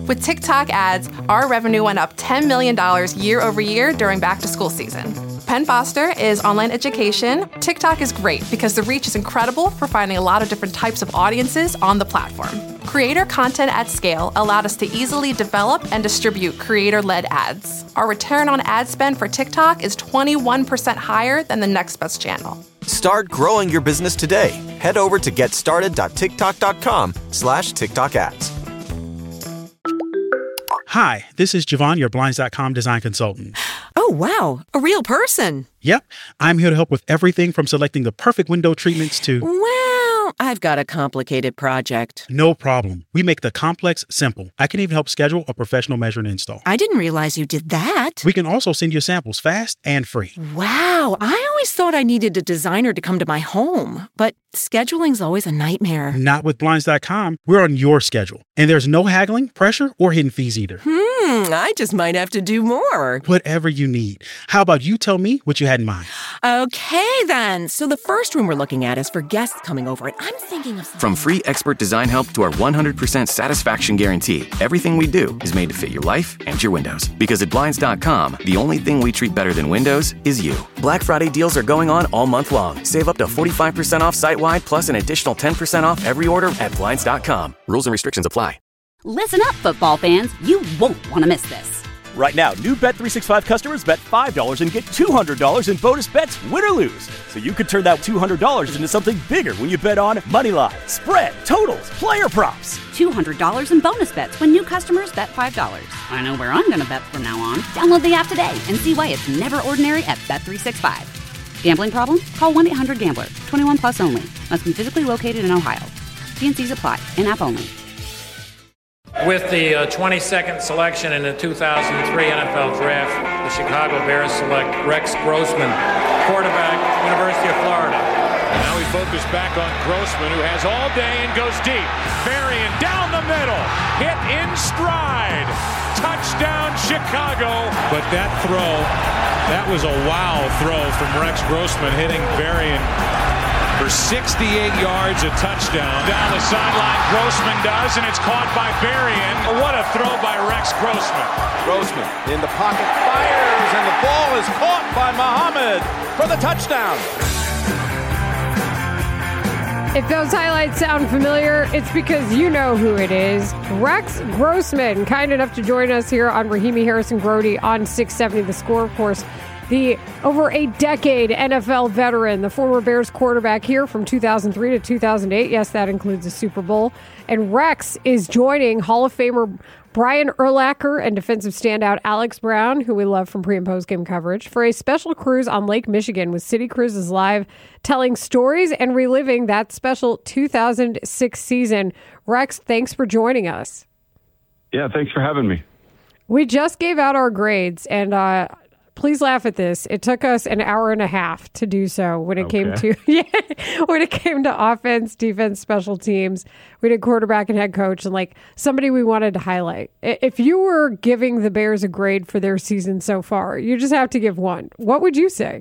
With TikTok ads, our revenue went up $10 million year over year during back-to-school season. Penn Foster is online education. TikTok is great because the reach is incredible for finding a lot of different types of audiences on the platform. Creator content at scale allowed us to easily develop and distribute creator-led ads. Our return on ad spend for TikTok is 21% higher than the next best channel. Start growing your business today. Head over to getstarted.tiktok.com/TikTok ads. Hi, this is Javon, your Blinds.com design consultant. Oh, wow. A real person. Yep. I'm here to help with everything from selecting the perfect window treatments to... Well, I've got a complicated project. No problem. We make the complex simple. I can even help schedule a professional measure and install. I didn't realize you did that. We can also send you samples fast and free. Wow. I always thought I needed a designer to come to my home, but scheduling's always a nightmare. Not with Blinds.com. We're on your schedule. And there's no haggling, pressure, or hidden fees either. I just might have to do more. Whatever you need. How about you tell me what you had in mind? Okay, then. So the first room we're looking at is for guests coming over, and I'm thinking of something. From free expert design help to our 100% satisfaction guarantee, everything we do is made to fit your life and your windows. Because at Blinds.com, the only thing we treat better than windows is you. Black Friday deals are going on all month long. Save up to 45% off site-wide, plus an additional 10% off every order at Blinds.com. Rules and restrictions apply. Listen up, football fans. You won't want to miss this. Right now, new Bet365 customers bet $5 and get $200 in bonus bets, win or lose. So you could turn that $200 into something bigger when you bet on money line, spread, totals, player props. $200 in bonus bets when new customers bet $5. I know where I'm going to bet from now on. Download the app today and see why it's never ordinary at Bet365. Gambling problem? Call 1-800-GAMBLER. 21 plus only. Must be physically located in Ohio. T&Cs apply. In-app only. With the 22nd selection in the 2003 NFL Draft, the Chicago Bears select Rex Grossman, quarterback, University of Florida. Now we focus back on Grossman, who has all day and goes deep. Varian down the middle, hit in stride. Touchdown, Chicago. But that throw, that was a wow throw from Rex Grossman, hitting Varian for 68 yards, a touchdown. Down the sideline, Grossman does, and it's caught by Varian. What a throw by Rex Grossman. Grossman in the pocket, fires, and the ball is caught by Muhammad for the touchdown. If those highlights sound familiar, it's because you know who it is. Rex Grossman, kind enough to join us here on Rahimi Harrison-Grody on 670 The Score, of course. The over a decade NFL veteran, the former Bears quarterback here from 2003 to 2008. Yes, that includes the Super Bowl. And Rex is joining Hall of Famer Brian Urlacher and defensive standout Alex Brown, who we love from pre- and post-game coverage, for a special cruise on Lake Michigan with City Cruises Live, telling stories and reliving that special 2006 season. Rex, thanks for joining us. Yeah, thanks for having me. We just gave out our grades, and please laugh at this. It took us an hour and a half to do so when it came to when it came to offense, defense, special teams. We did quarterback and head coach, and like somebody we wanted to highlight. If you were giving the Bears a grade for their season so far, you just have to give one. What would you say?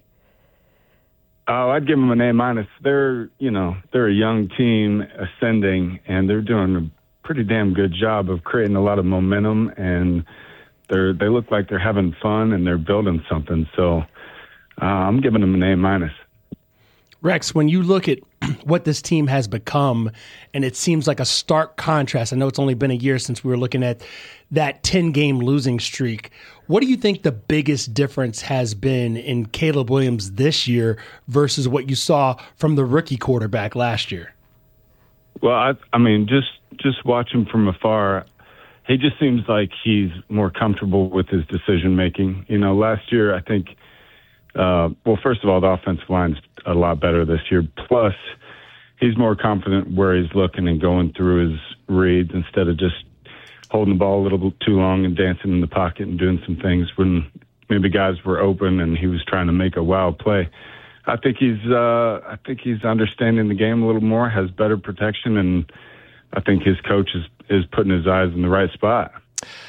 Oh, I'd give them an A-. They're a young team ascending, and they're doing a pretty damn good job of creating a lot of momentum, and they look like they're having fun and they're building something. So I'm giving them an A-. Rex, when you look at what this team has become, and it seems like a stark contrast. I know it's only been a year since we were looking at that 10-game losing streak. What do you think the biggest difference has been in Caleb Williams this year versus what you saw from the rookie quarterback last year? Well, I mean, just watching from afar, he just seems like he's more comfortable with his decision-making. Last year, I think, first of all, the offensive line's a lot better this year. Plus, he's more confident where he's looking and going through his reads instead of just holding the ball a little bit too long and dancing in the pocket and doing some things when maybe guys were open and he was trying to make a wild play. I think he's understanding the game a little more, has better protection, and I think his coach is putting his eyes in the right spot.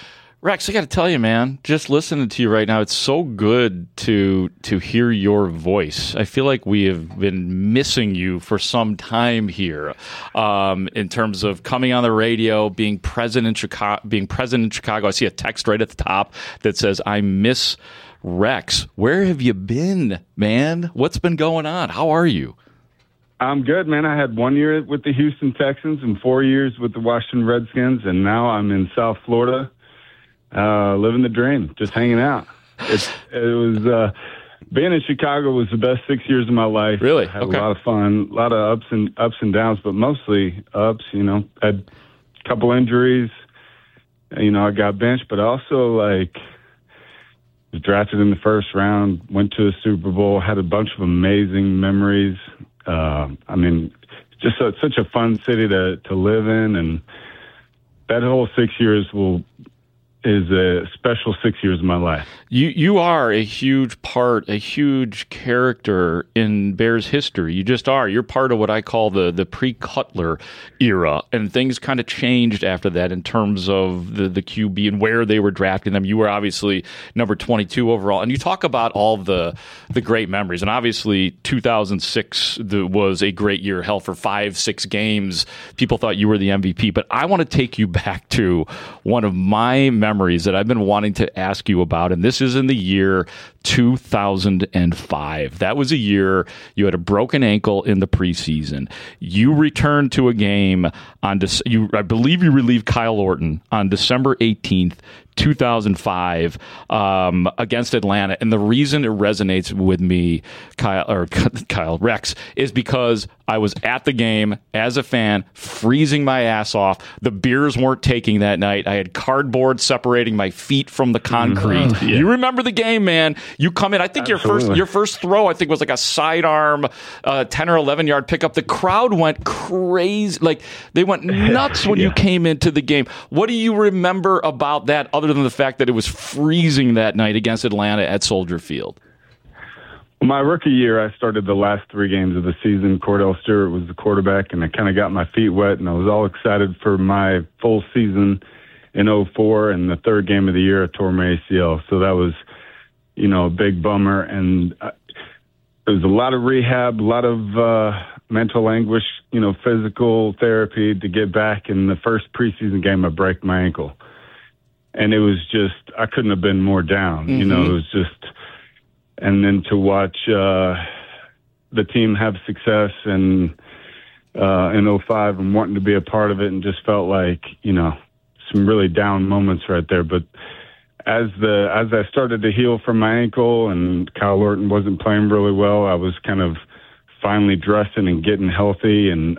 Rex, I got to tell you, man, just listening to you right now, it's so good to hear your voice. I feel like we have been missing you for some time here, in terms of coming on the radio, being present in Chicago. I see a text right at the top that says, "I miss Rex." Where have you been, man? What's been going on? How are you? I'm good, man. I had 1 year with the Houston Texans and 4 years with the Washington Redskins, and now I'm in South Florida. Living the dream, just hanging out. It was being in Chicago was the best 6 years of my life. Really? Had a lot of fun, a lot of ups and downs, but mostly ups. Had a couple injuries. I got benched, but also was drafted in the first round. Went to a Super Bowl. Had a bunch of amazing memories. Just such a fun city to live in, and that whole 6 years is a special 6 years of my life. You are a huge part, a huge character in Bears history. You just are. You're part of what I call the pre-Cutler era, and things kind of changed after that in terms of the QB and where they were drafting them. You were obviously number 22 overall, and you talk about all the great memories, and obviously 2006 was a great year. Hell, for 5-6 games, people thought you were the MVP, but I want to take you back to one of my memories that I've been wanting to ask you about, and this is in the year 2005. That was a year you had a broken ankle in the preseason. You returned to a game I believe you relieved Kyle Orton on December 18th, 2005, against Atlanta. And the reason it resonates with me, Rex, is because I was at the game as a fan, freezing my ass off. The beers weren't taking that night. I had cardboard separating my feet from the concrete. Mm-hmm. Yeah. You remember the game, man. You come in. I think your first throw, I think, was like a sidearm 10 or 11 yard pickup. The crowd went crazy. They went nuts when you came into the game. What do you remember about that, other than the fact that it was freezing that night against Atlanta at Soldier Field? My rookie year, I started the last 3 games of the season. Cordell Stewart was the quarterback, and I kind of got my feet wet, and I was all excited for my full season in 2004, and the 3rd game of the year, I tore my ACL. So that was, a big bummer, and there was a lot of rehab, a lot of mental anguish, physical therapy to get back. In the first preseason game, I break my ankle. And it was just, I couldn't have been more down. Mm-hmm. It was just, and then to watch the team have success in 2005 and wanting to be a part of it, and just felt like, some really down moments right there. But as I started to heal from my ankle and Kyle Orton wasn't playing really well, I was kind of finally dressing and getting healthy. And,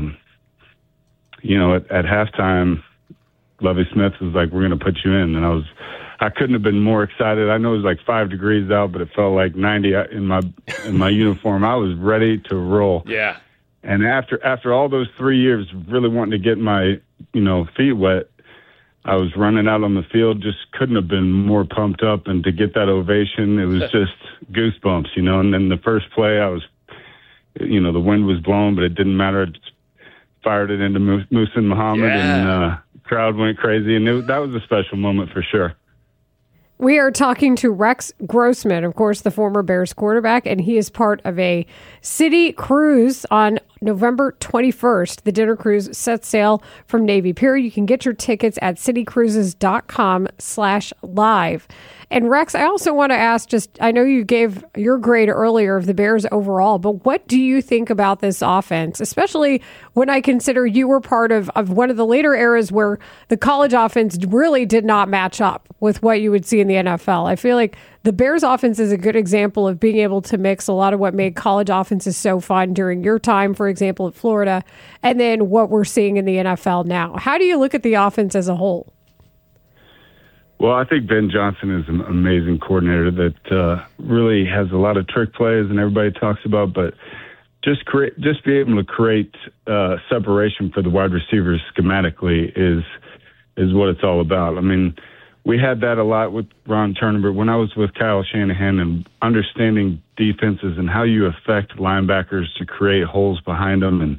at halftime, Lovie Smith was like, "We're going to put you in." And I couldn't have been more excited. I know it was like 5 degrees out, but it felt like 90 in my uniform. I was ready to roll. Yeah. And after all those 3 years really wanting to get my, feet wet, I was running out on the field, just couldn't have been more pumped up. And to get that ovation, it was just goosebumps, And then the first play, I was, the wind was blowing, but it didn't matter. I just fired it into Muhsin Muhammad, and crowd went crazy. And that was a special moment for sure. We are talking to Rex Grossman, of course, the former Bears quarterback, and he is part of a city cruise on November 21st. The dinner cruise sets sail from Navy Pier. You can get your tickets at citycruises.com/live. And Rex, I also want to ask, I know you gave your grade earlier of the Bears overall, but what do you think about this offense, especially when I consider you were part of one of the later eras where the college offense really did not match up with what you would see in the NFL? I feel like the Bears offense is a good example of being able to mix a lot of what made college offenses so fun during your time, for example, at Florida, and then what we're seeing in the NFL now. How do you look at the offense as a whole? Well, I think Ben Johnson is an amazing coordinator that really has a lot of trick plays, and everybody talks about, but just be able to create separation for the wide receivers schematically is what it's all about. I mean, we had that a lot with Ron Turner, but when I was with Kyle Shanahan and understanding defenses and how you affect linebackers to create holes behind them, and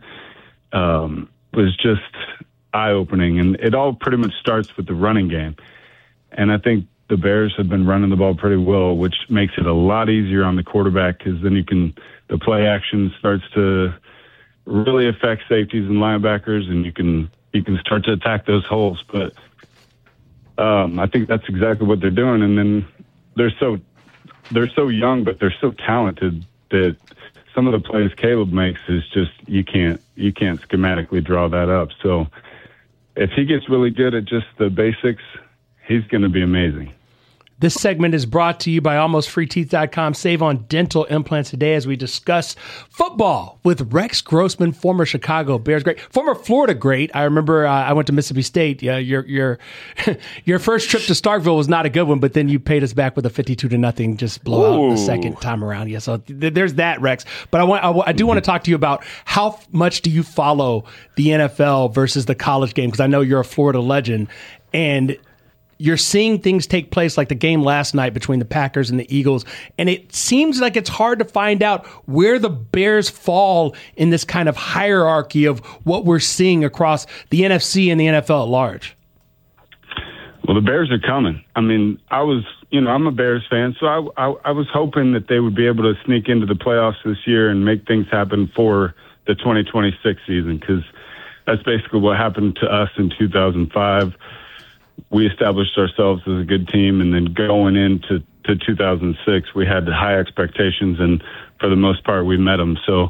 was just eye-opening. And it all pretty much starts with the running game. And I think the Bears have been running the ball pretty well, which makes it a lot easier on the quarterback because then the play action starts to really affect safeties and linebackers, and you can start to attack those holes. But I think that's exactly what they're doing. And then they're so young, but they're so talented that some of the plays Caleb makes is just you can't schematically draw that up. So if he gets really good at just the basics, he's going to be amazing. This segment is brought to you by AlmostFreeTeeth.com. Save on dental implants today as we discuss football with Rex Grossman, former Chicago Bears great, former Florida great. I remember I went to Mississippi State. Your first trip to Starkville was not a good one, but then you paid us back with a 52-0 just blowout the second time around. Yeah, so there's that, Rex. But I do want to talk to you about how much do you follow the NFL versus the college game, because I know you're a Florida legend, and you're seeing things take place like the game last night between the Packers and the Eagles, and it seems like it's hard to find out where the Bears fall in this kind of hierarchy of what we're seeing across the NFC and the NFL at large. Well, the Bears are coming. I mean, I'm a Bears fan, so I was hoping that they would be able to sneak into the playoffs this year and make things happen for the 2026 season, because that's basically what happened to us in 2005. We established ourselves as a good team, and then going into 2006, we had high expectations, and for the most part, we met them. So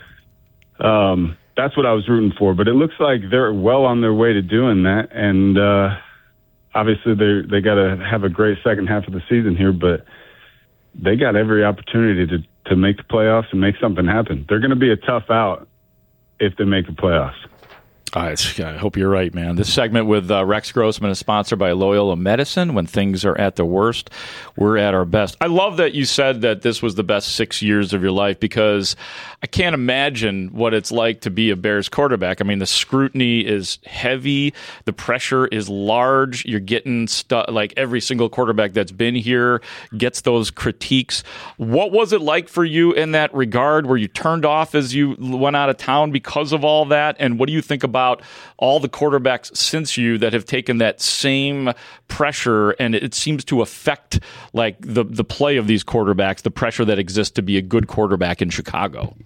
that's what I was rooting for. But it looks like they're well on their way to doing that, and obviously they got to have a great second half of the season here, but they got every opportunity to make the playoffs and make something happen. They're going to be a tough out if they make the playoffs. I hope you're right, man. This segment with Rex Grossman is sponsored by Loyola Medicine. When things are at the worst, we're at our best. I love that you said that this was the best 6 years of your life, because I can't imagine what it's like to be a Bears quarterback. I mean, the scrutiny is heavy. The pressure is large. You're getting like every single quarterback that's been here gets those critiques. What was it like for you in that regard? Were you turned off as you went out of town because of all that? And what do you think about all the quarterbacks since you that have taken that same pressure, and it seems to affect like the play of these quarterbacks, the pressure that exists to be a good quarterback in Chicago?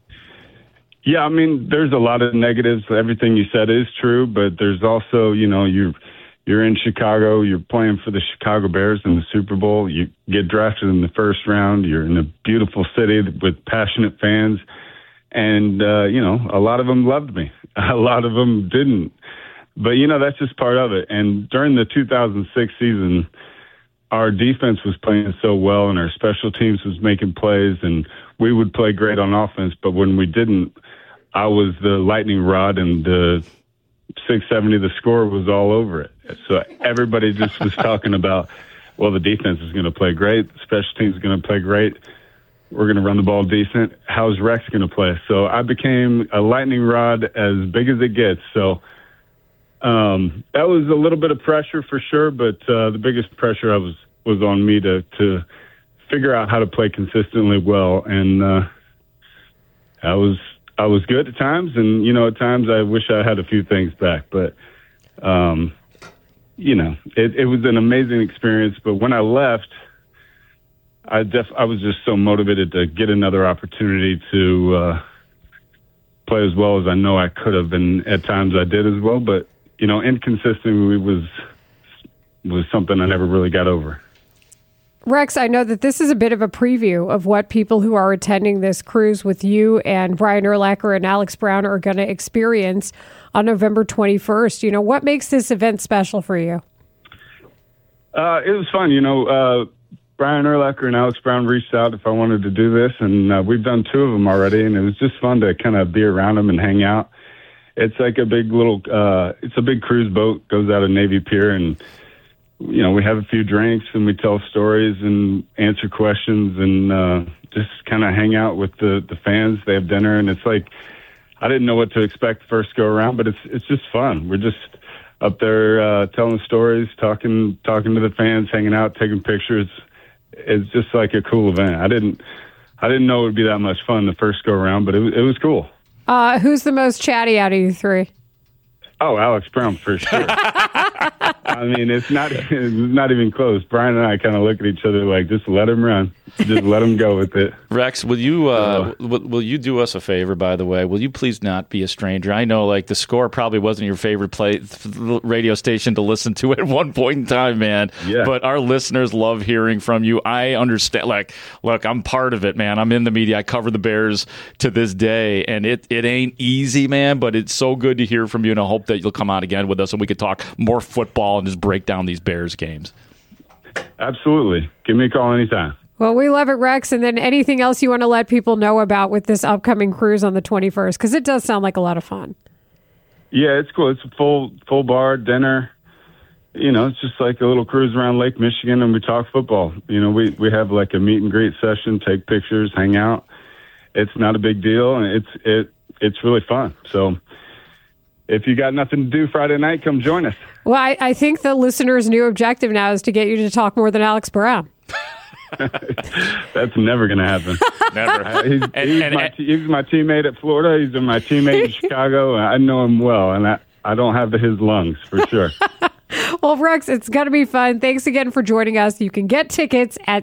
Yeah, I mean, there's a lot of negatives. Everything you said is true, but there's also, you're in Chicago, you're playing for the Chicago Bears in the Super Bowl, you get drafted in the first round, you're in a beautiful city with passionate fans, and, a lot of them loved me. A lot of them didn't. But, that's just part of it. And during the 2006 season, our defense was playing so well and our special teams was making plays, and we would play great on offense. But when we didn't, I was the lightning rod, and the 670, the score was all over it. So everybody just was talking about, well, the defense is going to play great. The special teams is going to play great. We're going to run the ball decent. How's Rex going to play? So I became a lightning rod as big as it gets. So that was a little bit of pressure for sure, but the biggest pressure was on me to figure out how to play consistently well. And I was good at times, and at times I wish I had a few things back. But it was an amazing experience. But when I left, I was just so motivated to get another opportunity to play as well as I know I could have, and at times I did as well. But inconsistency was something I never really got over. Rex, I know that this is a bit of a preview of what people who are attending this cruise with you and Brian Urlacher and Alex Brown are going to experience on November 21st. What makes this event special for you? It was fun. Brian Urlacher and Alex Brown reached out if I wanted to do this, and we've done 2 of them already, and it was just fun to kind of be around them and hang out. It's like a big it's a big cruise boat, goes out of Navy Pier, and, we have a few drinks, and we tell stories and answer questions, and just kind of hang out with the fans. They have dinner, and it's like, I didn't know what to expect first go around, but it's just fun. We're just up there telling stories, talking to the fans, hanging out, taking pictures. It's just like a cool event. I didn't know it would be that much fun the first go around, but it was cool. Who's the most chatty out of you 3? Oh, Alex Brown for sure. I mean, it's not even close. Brian and I kind of look at each other like, just let him run. Just let him go with it. Rex, will you will you do us a favor, by the way? Will you please not be a stranger? I know, like, the Score probably wasn't your favorite radio station to listen to at one point in time, man. Yeah. But our listeners love hearing from you. I understand. Like, look, I'm part of it, man. I'm in the media. I cover the Bears to this day, and it ain't easy, man, but it's so good to hear from you, and I hope that you'll come on again with us and we could talk more football and just break down these Bears games. Absolutely. Give me a call anytime. Well, we love it, Rex. And then anything else you want to let people know about with this upcoming cruise on the 21st? Because it does sound like a lot of fun. Yeah, it's cool. It's a full bar, dinner. You know, it's just like a little cruise around Lake Michigan, and we talk football. You know, we have like a meet and greet session, take pictures, hang out. It's not a big deal, and it's really fun. So if you got nothing to do Friday night, come join us. Well, I think the listener's new objective now is to get you to talk more than Alex Brown. That's never going to happen. Never. He's my teammate at Florida. He's my teammate in Chicago. I know him well, and I don't have his lungs for sure. Well, Rex, it's going to be fun. Thanks again for joining us. You can get tickets at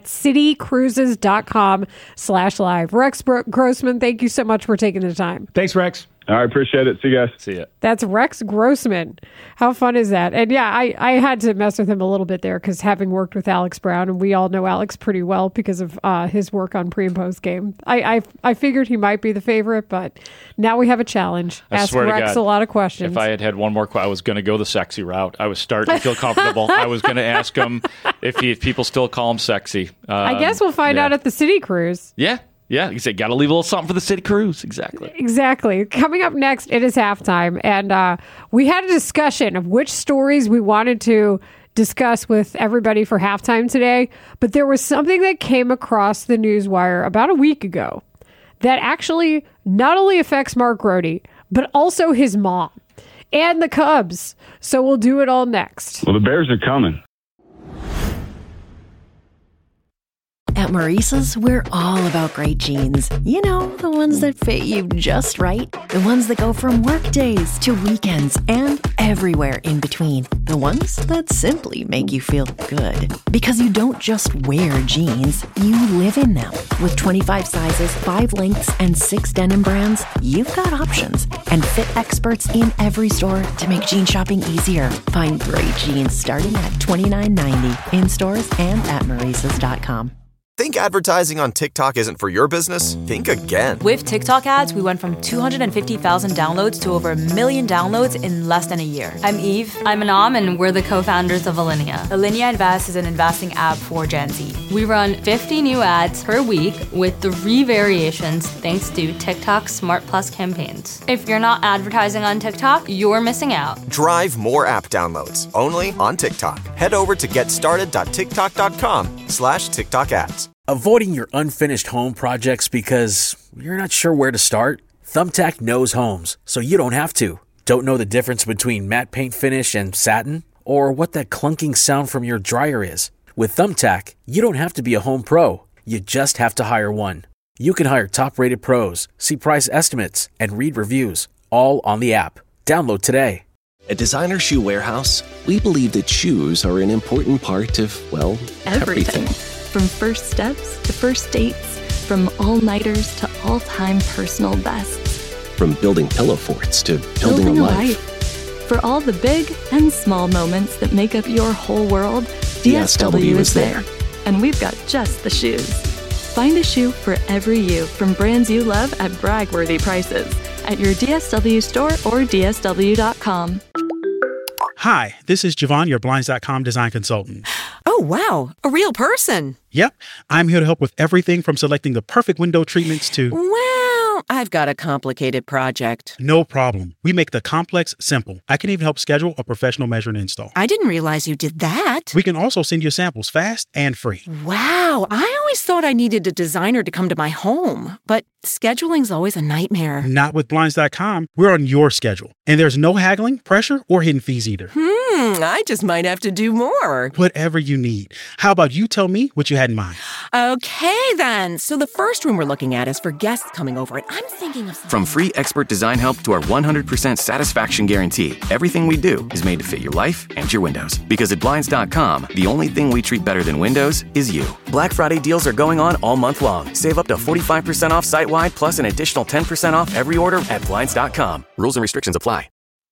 citycruises.com/live. Rex Grossman, thank you so much for taking the time. Thanks, Rex. All right, appreciate it. See you guys. See ya. That's Rex Grossman. How fun is that? And yeah, I had to mess with him a little bit there because having worked with Alex Brown, and we all know Alex pretty well because of his work on pre and post game. I figured he might be the favorite, but now we have a challenge. Ask Rex a lot of questions. If I had one more question, I was going to go the sexy route. I was starting to feel comfortable. I was going to ask him if people still call him sexy. I guess we'll find out at the City Cruise. Yeah. Yeah, you said got to leave a little something for the City Cruise. Exactly. Coming up next, it is halftime, and we had a discussion of which stories we wanted to discuss with everybody for halftime today, but there was something that came across the newswire about a week ago that actually not only affects Mark Grote, but also his mom and the Cubs. So we'll do it all next. Well, the Bears are coming. At Maurice's, we're all about great jeans. You know, the ones that fit you just right. The ones that go from work days to weekends and everywhere in between. The ones that simply make you feel good. Because you don't just wear jeans, you live in them. With 25 sizes, 5 lengths, and 6 denim brands, you've got options. And fit experts in every store to make jean shopping easier. Find great jeans starting at $29.90 in stores and at Maurices.com. Think advertising on TikTok isn't for your business? Think again. With TikTok ads, we went from 250,000 downloads to over 1 million downloads in less than a year. I'm Eve. I'm Anam, and we're the co-founders of Alinea. Alinea Invest is an investing app for Gen Z. We run 50 new ads per week with 3 variations thanks to TikTok's Smart Plus campaigns. If you're not advertising on TikTok, you're missing out. Drive more app downloads only on TikTok. Head over to getstarted.tiktok.com/TikTok ads. Avoiding your unfinished home projects because you're not sure where to start? Thumbtack knows homes, so you don't have to. Don't know the difference between matte paint finish and satin? Or what that clunking sound from your dryer is? With Thumbtack, you don't have to be a home pro. You just have to hire one. You can hire top-rated pros, see price estimates, and read reviews, all on the app. Download today. At Designer Shoe Warehouse, we believe that shoes are an important part of, well, everything. From first steps to first dates, from all-nighters to all-time personal bests. From building pillow forts to building a life. For all the big and small moments that make up your whole world, DSW is there. And we've got just the shoes. Find a shoe for every you from brands you love at brag-worthy prices at your DSW store or DSW.com. Hi, this is Javon, your Blinds.com design consultant. Oh, wow. A real person. Yep. I'm here to help with everything from selecting the perfect window treatments to... Well, I've got a complicated project. No problem. We make the complex simple. I can even help schedule a professional measure and install. I didn't realize you did that. We can also send you samples fast and free. Wow. I always thought I needed a designer to come to my home, but scheduling's always a nightmare. Not with Blinds.com. We're on your schedule. And there's no haggling, pressure, or hidden fees either. I just might have to do more. Whatever you need. How about you tell me what you had in mind? Okay, then. So the first room we're looking at is for guests coming over, and I'm thinking of something. From free expert design help to our 100% satisfaction guarantee, everything we do is made to fit your life and your windows. Because at Blinds.com, the only thing we treat better than windows is you. Black Friday deals are going on all month long. Save up to 45% off site-wide, plus an additional 10% off every order at Blinds.com. Rules and restrictions apply.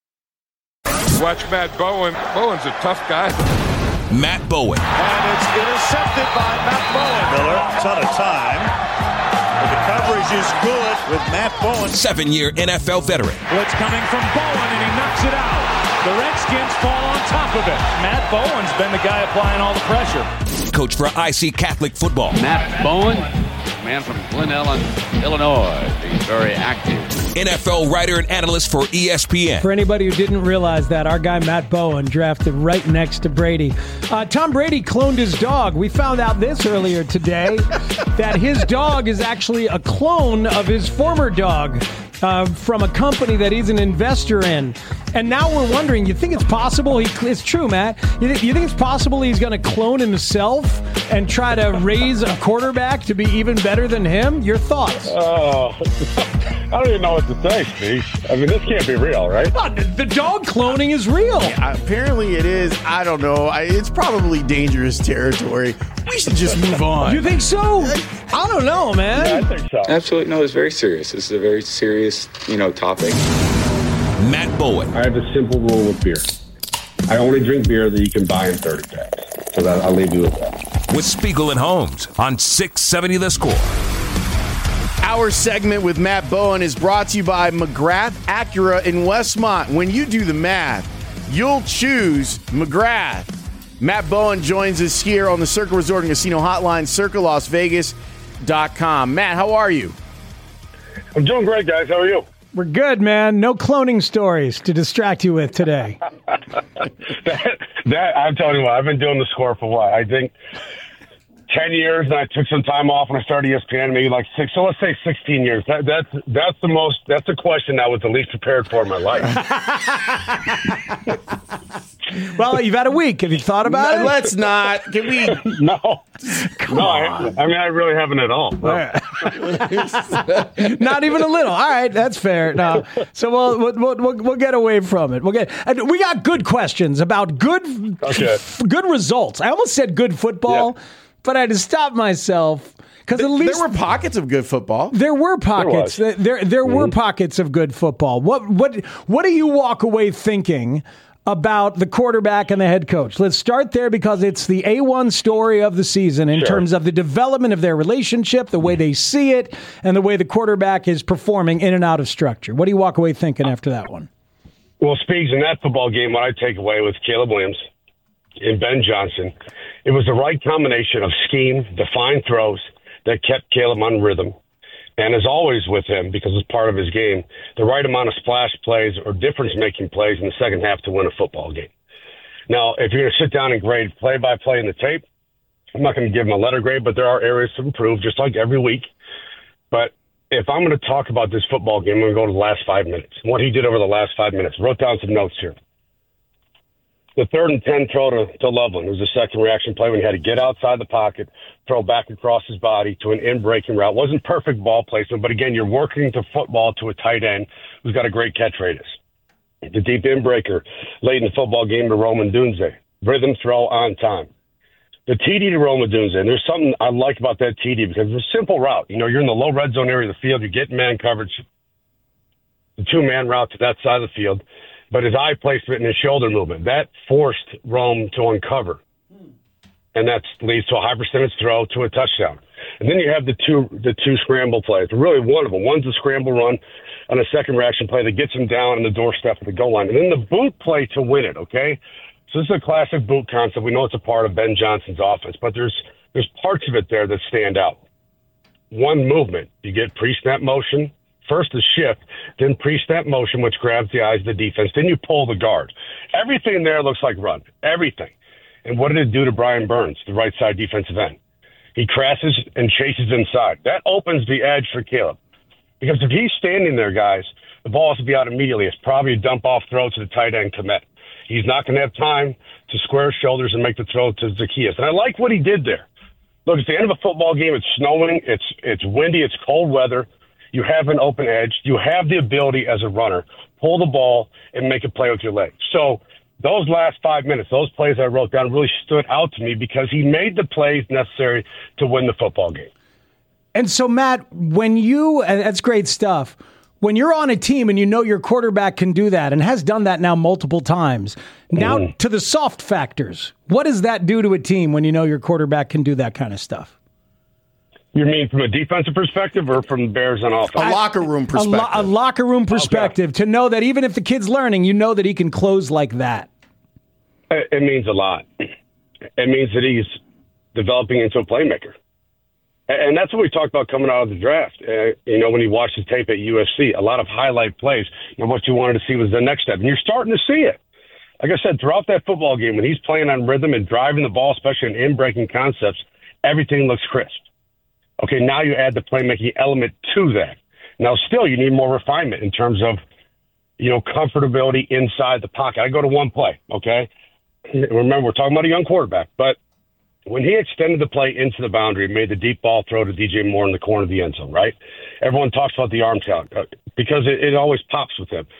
Watch Matt Bowen. Bowen's a tough guy. Matt Bowen. And it's intercepted by Matt Bowen. Miller, ton of time. But the coverage is good with Matt Bowen. 7-year NFL veteran. Blitz coming from Bowen, and he knocks it out. The Redskins fall on top of it. Matt Bowen's been the guy applying all the pressure. Coach for IC Catholic football. Matt Bowen, man from Glen Ellen, Illinois. He's very active. NFL writer and analyst for ESPN. For anybody who didn't realize that, our guy Matt Bowen drafted right next to Brady. Tom Brady cloned his dog. We found out this earlier today, that his dog is actually a clone of his former dog from a company that he's an investor in. And now we're wondering, you think it's possible? It's true, Matt. You think it's possible he's going to clone himself and try to raise a quarterback to be even better than him? Your thoughts? Oh, I don't even know what to say, Steve. I mean, this can't be real, right? The dog cloning is real. Apparently it is. I don't know. It's probably dangerous territory. We should just move on. You think so? I don't know, man. Yeah, I think so. Absolutely. No, it's very serious. This is a very serious, topic. Matt Bowen. I have a simple rule with beer. I only drink beer that you can buy in 30 packs. So I'll leave you with that. With Spiegel and Holmes on 670 The Score. Our segment with Matt Bowen is brought to you by McGrath Acura in Westmont. When you do the math, you'll choose McGrath. Matt Bowen joins us here on the Circa Resort and Casino Hotline, CircaLasVegas.com. Matt, how are you? I'm doing great, guys. How are you? We're good, man. No cloning stories to distract you with today. that I'm telling you what, I've been doing the Score for what? I think 10 years, and I took some time off when I started ESPN, maybe like 6. So let's say 16 years. That's the question I was the least prepared for in my life. Well, you've had a week. Have you thought about it? Let's not. Can we? No. Come on. I mean, I really haven't at all. No. Not even a little. All right, that's fair. No. So we'll get away from it. We got good questions about good results. I almost said good football, but I had to stop myself. Because at least there were pockets of good football. There were pockets. There were pockets of good football. What do you walk away thinking about the quarterback and the head coach? Let's start there because it's the A1 story of the season in terms of the development of their relationship, the way they see it, and the way the quarterback is performing in and out of structure. What do you walk away thinking after that one? Well, Speaks, in that football game, what I take away with Caleb Williams and Ben Johnson, it was the right combination of scheme, defined throws that kept Caleb on rhythm. And as always with him, because it's part of his game, the right amount of splash plays or difference-making plays in the second half to win a football game. Now, if you're going to sit down and grade play-by-play in the tape, I'm not going to give him a letter grade, but there are areas to improve, just like every week. But if I'm going to talk about this football game, I'm going to go to the last 5 minutes. What he did over the last 5 minutes. Wrote down some notes here. The 3rd and 10 throw to Loveland was the second reaction play when he had to get outside the pocket, throw back across his body to an in-breaking route. Wasn't perfect ball placement, but again, you're working the football to a tight end who's got a great catch radius. The deep in-breaker late in the football game to Roman Dunze. Rhythm throw on time. The TD to Roman Dunze, and there's something I like about that TD because it's a simple route. You're in the low red zone area of the field. You're getting man coverage. The 2-man route to that side of the field. But his eye placement and his shoulder movement, that forced Rome to uncover. And that leads to a high percentage throw to a touchdown. And then you have the two scramble plays. Really one of them. One's a scramble run on a second reaction play that gets him down on the doorstep of the goal line. And then the boot play to win it, okay? So this is a classic boot concept. We know it's a part of Ben Johnson's offense, but there's parts of it there that stand out. One movement. You get pre-snap motion. First is shift, then pre-snap motion, which grabs the eyes of the defense. Then you pull the guard. Everything there looks like run. Everything. And what did it do to Brian Burns, the right side defensive end? He crashes and chases inside. That opens the edge for Caleb. Because if he's standing there, guys, the ball has to be out immediately. It's probably a dump-off throw to the tight end, Kmet. He's not going to have time to square his shoulders and make the throw to Zaccheaus. And I like what he did there. Look, it's the end of a football game. It's snowing. It's windy. It's cold weather. You have an open edge. You have the ability as a runner, pull the ball and make a play with your legs. So those last 5 minutes, those plays I wrote down really stood out to me because he made the plays necessary to win the football game. And so, Matt, and that's great stuff. When you're on a team and you know your quarterback can do that and has done that now multiple times, now to the soft factors, what does that do to a team when you know your quarterback can do that kind of stuff? You mean from a defensive perspective or from the Bears on offense? A locker room perspective. A locker room perspective, to know that even if the kid's learning, you know that he can close like that. It means a lot. It means that he's developing into a playmaker. And that's what we talked about coming out of the draft. When you watch the tape at USC, a lot of highlight plays. And what you wanted to see was the next step. And you're starting to see it. Like I said, throughout that football game, when he's playing on rhythm and driving the ball, especially in in-breaking concepts, everything looks crisp. Okay, now you add the playmaking element to that. Now, still, you need more refinement in terms of, comfortability inside the pocket. I go to one play, okay? Remember, we're talking about a young quarterback, but when he extended the play into the boundary, made the deep ball throw to DJ Moore in the corner of the end zone, right? Everyone talks about the arm talent because it always pops with him.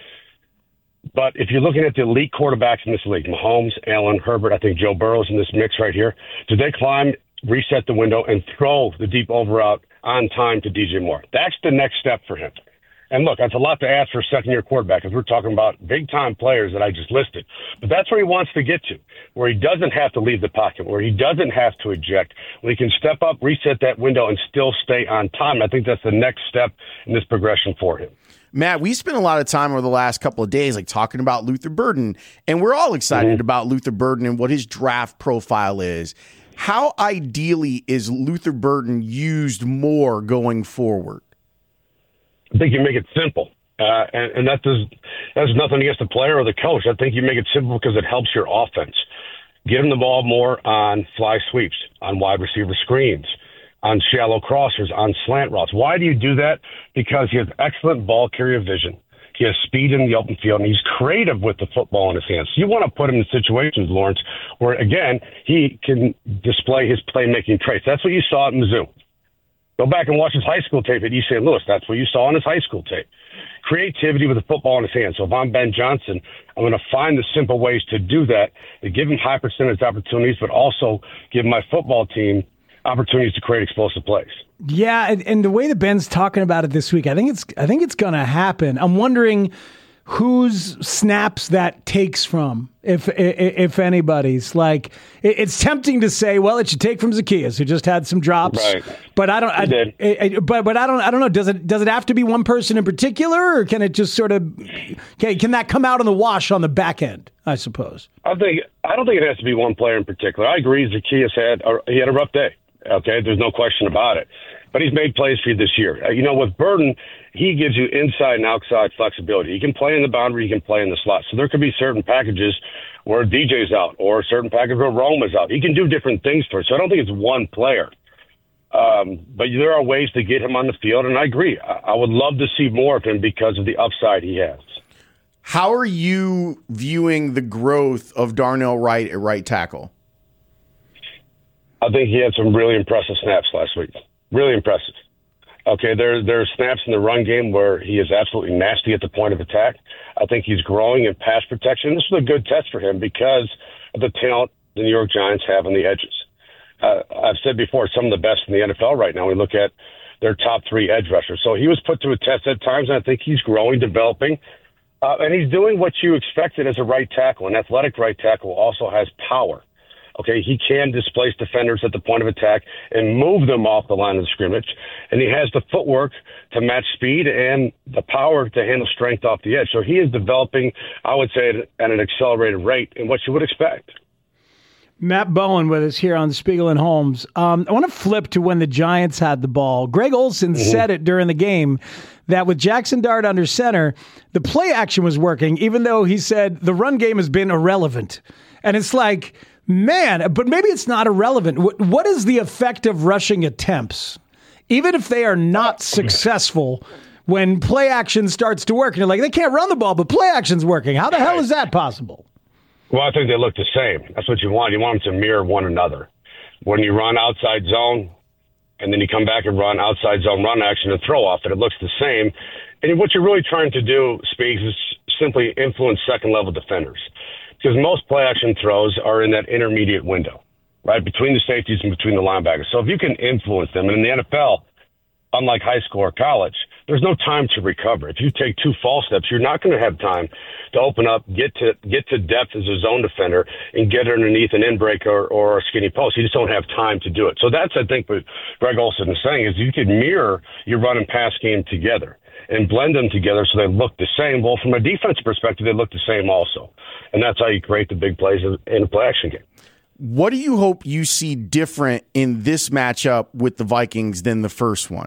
But if you're looking at the elite quarterbacks in this league, Mahomes, Allen, Herbert, I think Joe Burrow's in this mix right here. Did they climb, reset the window, and throw the deep over out on time to DJ Moore? That's the next step for him. And look, that's a lot to ask for a second-year quarterback because we're talking about big-time players that I just listed. But that's where he wants to get to, where he doesn't have to leave the pocket, where he doesn't have to eject, where he can step up, reset that window, and still stay on time. I think that's the next step in this progression for him. Matt, we spent a lot of time over the last couple of days talking about Luther Burden, and we're all excited about Luther Burden and what his draft profile is. How ideally is Luther Burden used more going forward? I think you make it simple, and that's nothing against the player or the coach. I think you make it simple because it helps your offense. Give him the ball more on fly sweeps, on wide receiver screens, on shallow crossers, on slant routes. Why do you do that? Because he has excellent ball carrier vision. He has speed in the open field, and he's creative with the football in his hands. You want to put him in situations, Lawrence, where, again, he can display his playmaking traits. That's what you saw at Mizzou. Go back and watch his high school tape at East St. Louis. That's what you saw on his high school tape. Creativity with the football in his hands. So if I'm Ben Johnson, I'm going to find the simple ways to do that, to give him high percentage opportunities, but also give my football team opportunities to create explosive plays. Yeah, and the way that Ben's talking about it this week, I think it's going to happen. I'm wondering whose snaps that takes from, if anybody's. It's tempting to say, well, it should take from Zaccheaus, who just had some drops. Right. But I don't. But I don't know. Does it have to be one person in particular, or can it just sort of can that come out on the wash on the back end? I suppose. I don't think it has to be one player in particular. I agree. Zaccheaus had a rough day. Okay, there's no question about it. But he's made plays for you this year. With Burden, he gives you inside and outside flexibility. He can play in the boundary, he can play in the slot. So there could be certain packages where DJ's out or a certain package where Roma's out. He can do different things for it. So I don't think it's one player. But there are ways to get him on the field, and I agree. I would love to see more of him because of the upside he has. How are you viewing the growth of Darnell Wright at right tackle? I think he had some really impressive snaps last week. Really impressive. Okay, there are snaps in the run game where he is absolutely nasty at the point of attack. I think he's growing in pass protection. This was a good test for him because of the talent the New York Giants have on the edges. I've said before, some of the best in the NFL right now. We look at their top three edge rushers. So he was put to a test at times, and I think he's growing, developing. And he's doing what you expected as a right tackle. An athletic right tackle also has power. Okay, he can displace defenders at the point of attack and move them off the line of scrimmage. And he has the footwork to match speed and the power to handle strength off the edge. So he is developing, I would say, at an accelerated rate in what you would expect. Matt Bowen with us here on Spiegel and Holmes. I want to flip to when the Giants had the ball. Greg Olsen said it during the game that with Jackson Dart under center, the play action was working, even though he said the run game has been irrelevant. And it's like, man, but maybe it's not irrelevant. What is the effect of rushing attempts? Even if they are not successful, when play action starts to work, and you're like, they can't run the ball, but play action's working. How the hell is that possible? Well, I think they look the same. That's what you want. You want them to mirror one another. When you run outside zone, and then you come back and run outside zone run action and throw off, and it looks the same. And what you're really trying to do, Speaks, is simply influence second-level defenders. Because most play-action throws are in that intermediate window, right, between the safeties and between the linebackers. So if you can influence them, and in the NFL, unlike high school or college, there's no time to recover. If you take 2 false steps, you're not going to have time to open up, get to depth as a zone defender, and get underneath an in-break or a skinny post. You just don't have time to do it. So that's, I think, what Greg Olsen is saying, is you could mirror your run and pass game together and blend them together so they look the same. Well, from a defense perspective, they look the same also. And that's how you create the big plays in a play-action game. What do you hope you see different in this matchup with the Vikings than the first one?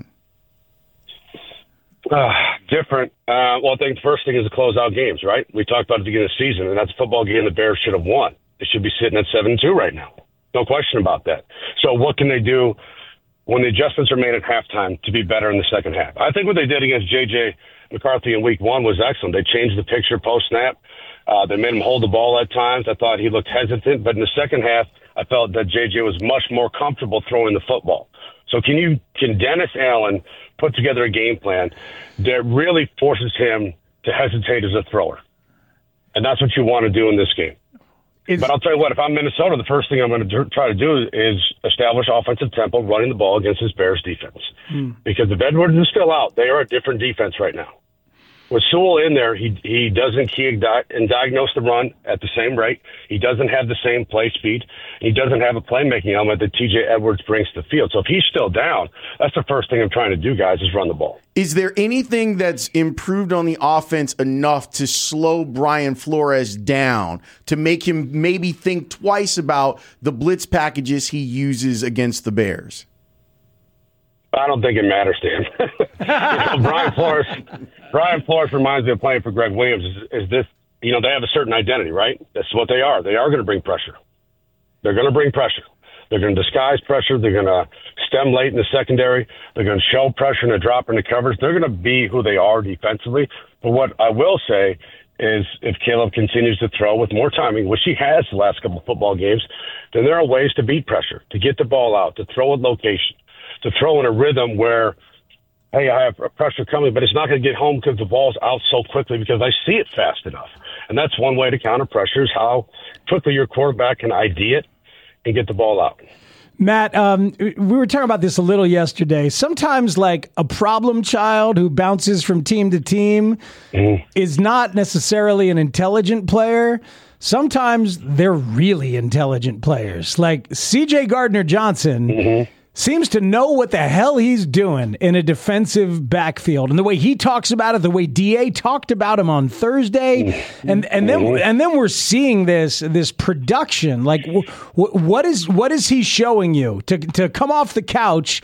Different. Well, I think the first thing is to close out games, right? We talked about it at the beginning of the season, and that's a football game the Bears should have won. They should be sitting at 7-2 right now. No question about that. So what can they do when the adjustments are made at halftime to be better in the second half? I think what they did against J.J. McCarthy in week 1 was excellent. They changed the picture post-snap. They made him hold the ball at times. I thought he looked hesitant. But in the second half, I felt that J.J. was much more comfortable throwing the football. So can Dennis Allen put together a game plan that really forces him to hesitate as a thrower? And that's what you want to do in this game. But I'll tell you what, if I'm Minnesota, the first thing I'm going to try to do is establish offensive tempo running the ball against this Bears defense. Because if Edwards is still out, they are a different defense right now. With Sewell in there, he doesn't key and diagnose the run at the same rate. He doesn't have the same play speed. He doesn't have a playmaking element that T.J. Edwards brings to the field. So if he's still down, that's the first thing I'm trying to do, guys, is run the ball. Is there anything that's improved on the offense enough to slow Brian Flores down, to make him maybe think twice about the blitz packages he uses against the Bears? I don't think it matters to him. Brian Flores reminds me of playing for Greg Williams. Is this, they have a certain identity, right? That's what they are. They are going to bring pressure. They're going to bring pressure. They're going to disguise pressure. They're going to stem late in the secondary. They're going to show pressure and a drop in the coverage. They're going to be who they are defensively. But what I will say is if Caleb continues to throw with more timing, which he has the last couple of football games, then there are ways to beat pressure, to get the ball out, to throw at location, to throw in a rhythm where, hey, I have pressure coming, but it's not going to get home because the ball's out so quickly because I see it fast enough. And that's one way to counter pressure, is how quickly your quarterback can ID it and get the ball out. Matt, we were talking about this a little yesterday. Sometimes, like, a problem child who bounces from team to team is not necessarily an intelligent player. Sometimes they're really intelligent players. Like C.J. Gardner-Johnson seems to know what the hell he's doing in a defensive backfield. And the way he talks about it, the way D.A. talked about him on Thursday, and then we're seeing this production. Like, what is he showing you to come off the couch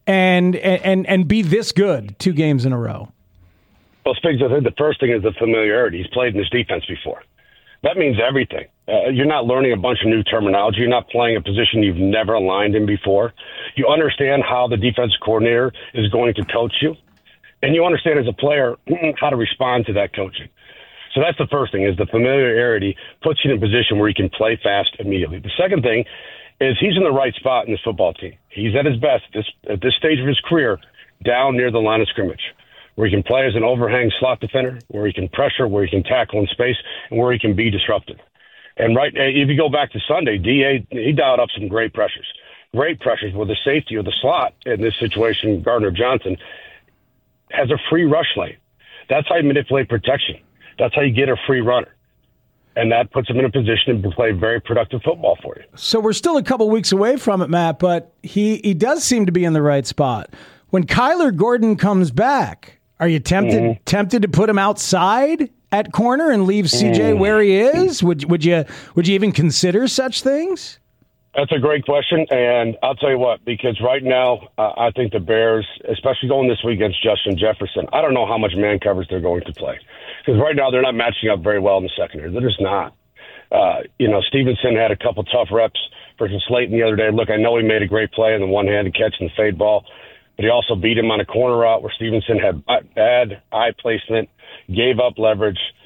and be this good 2 games in a row? Well, Spiggs, I think the first thing is the familiarity. He's played in this defense before. That means everything. You're not learning a bunch of new terminology. You're not playing a position you've never aligned in before. You understand how the defense coordinator is going to coach you. And you understand as a player how to respond to that coaching. So that's the first thing, is the familiarity puts you in a position where you can play fast immediately. The second thing is he's in the right spot in this football team. He's at his best at this stage of his career down near the line of scrimmage, where he can play as an overhang slot defender, where he can pressure, where he can tackle in space, and where he can be disruptive. And if you go back to Sunday, D.A., he dialed up some great pressures where the safety or the slot, in this situation, Gardner-Johnson, has a free rush lane. That's how you manipulate protection. That's how you get a free runner. And that puts him in a position to play very productive football for you. So we're still a couple weeks away from it, Matt, but he does seem to be in the right spot. When Kyler Gordon comes back, are you tempted to put him outside at corner and leave CJ where he is? Would you even consider such things? That's a great question, and I'll tell you what, because right now I think the Bears, especially going this week against Justin Jefferson, I don't know how much man coverage they're going to play, because right now they're not matching up very well in the secondary. They're just not. Stevenson had a couple tough reps versus Slayton the other day. Look, I know he made a great play in the one-handed catch and the fade ball, but he also beat him on a corner route where Stevenson had bad eye placement, gave up leverage.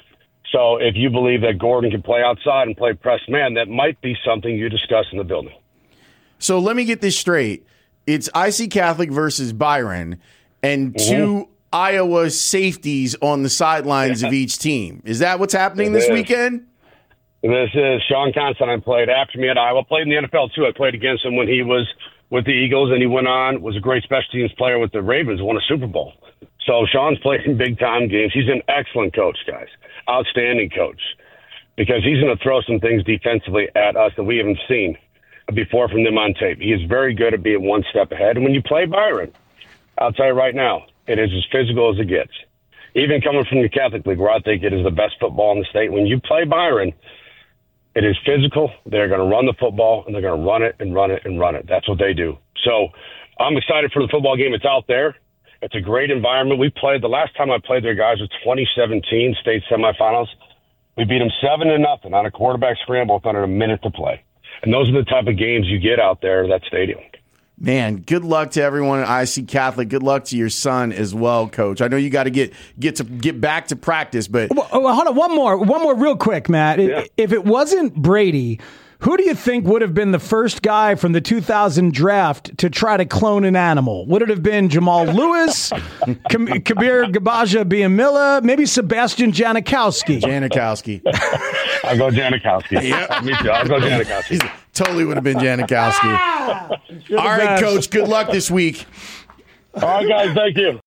So if you believe that Gordon can play outside and play press man, that might be something you discuss in the building. So let me get this straight. It's IC Catholic versus Byron and two Iowa safeties on the sidelines of each team. Is that what's happening this weekend? This is Sean Constantine played after me at Iowa. Played in the NFL, too. I played against him when he was with the Eagles, and he went on, was a great special teams player with the Ravens, won a Super Bowl. So Sean's played in big-time games. He's an excellent coach, guys. Outstanding coach. Because he's going to throw some things defensively at us that we haven't seen before from them on tape. He is very good at being one step ahead. And when you play Byron, I'll tell you right now, it is as physical as it gets. Even coming from the Catholic League, where I think it is the best football in the state, when you play Byron, it is physical. They're going to run the football, and they're going to run it and run it and run it. That's what they do. So I'm excited for the football game. It's out there. It's a great environment. We played, the last time I played their guys was 2017 state semifinals. We beat them 7-0 on a quarterback scramble with under a minute to play. And those are the type of games you get out there at that stadium. Man, good luck to everyone at IC Catholic. Good luck to your son as well, Coach. I know you got to get back to practice, but well, hold on, one more real quick, Matt. Yeah. If it wasn't Brady, who do you think would have been the first guy from the 2000 draft to try to clone an animal? Would it have been Jamal Lewis, Kabir Gabaja-Biamila, maybe Sebastian Janikowski? I'll go Janikowski. Yeah. Me too. I'll go Janikowski. Totally would have been Janikowski. All right, Coach. Good luck this week. All right, guys. Thank you.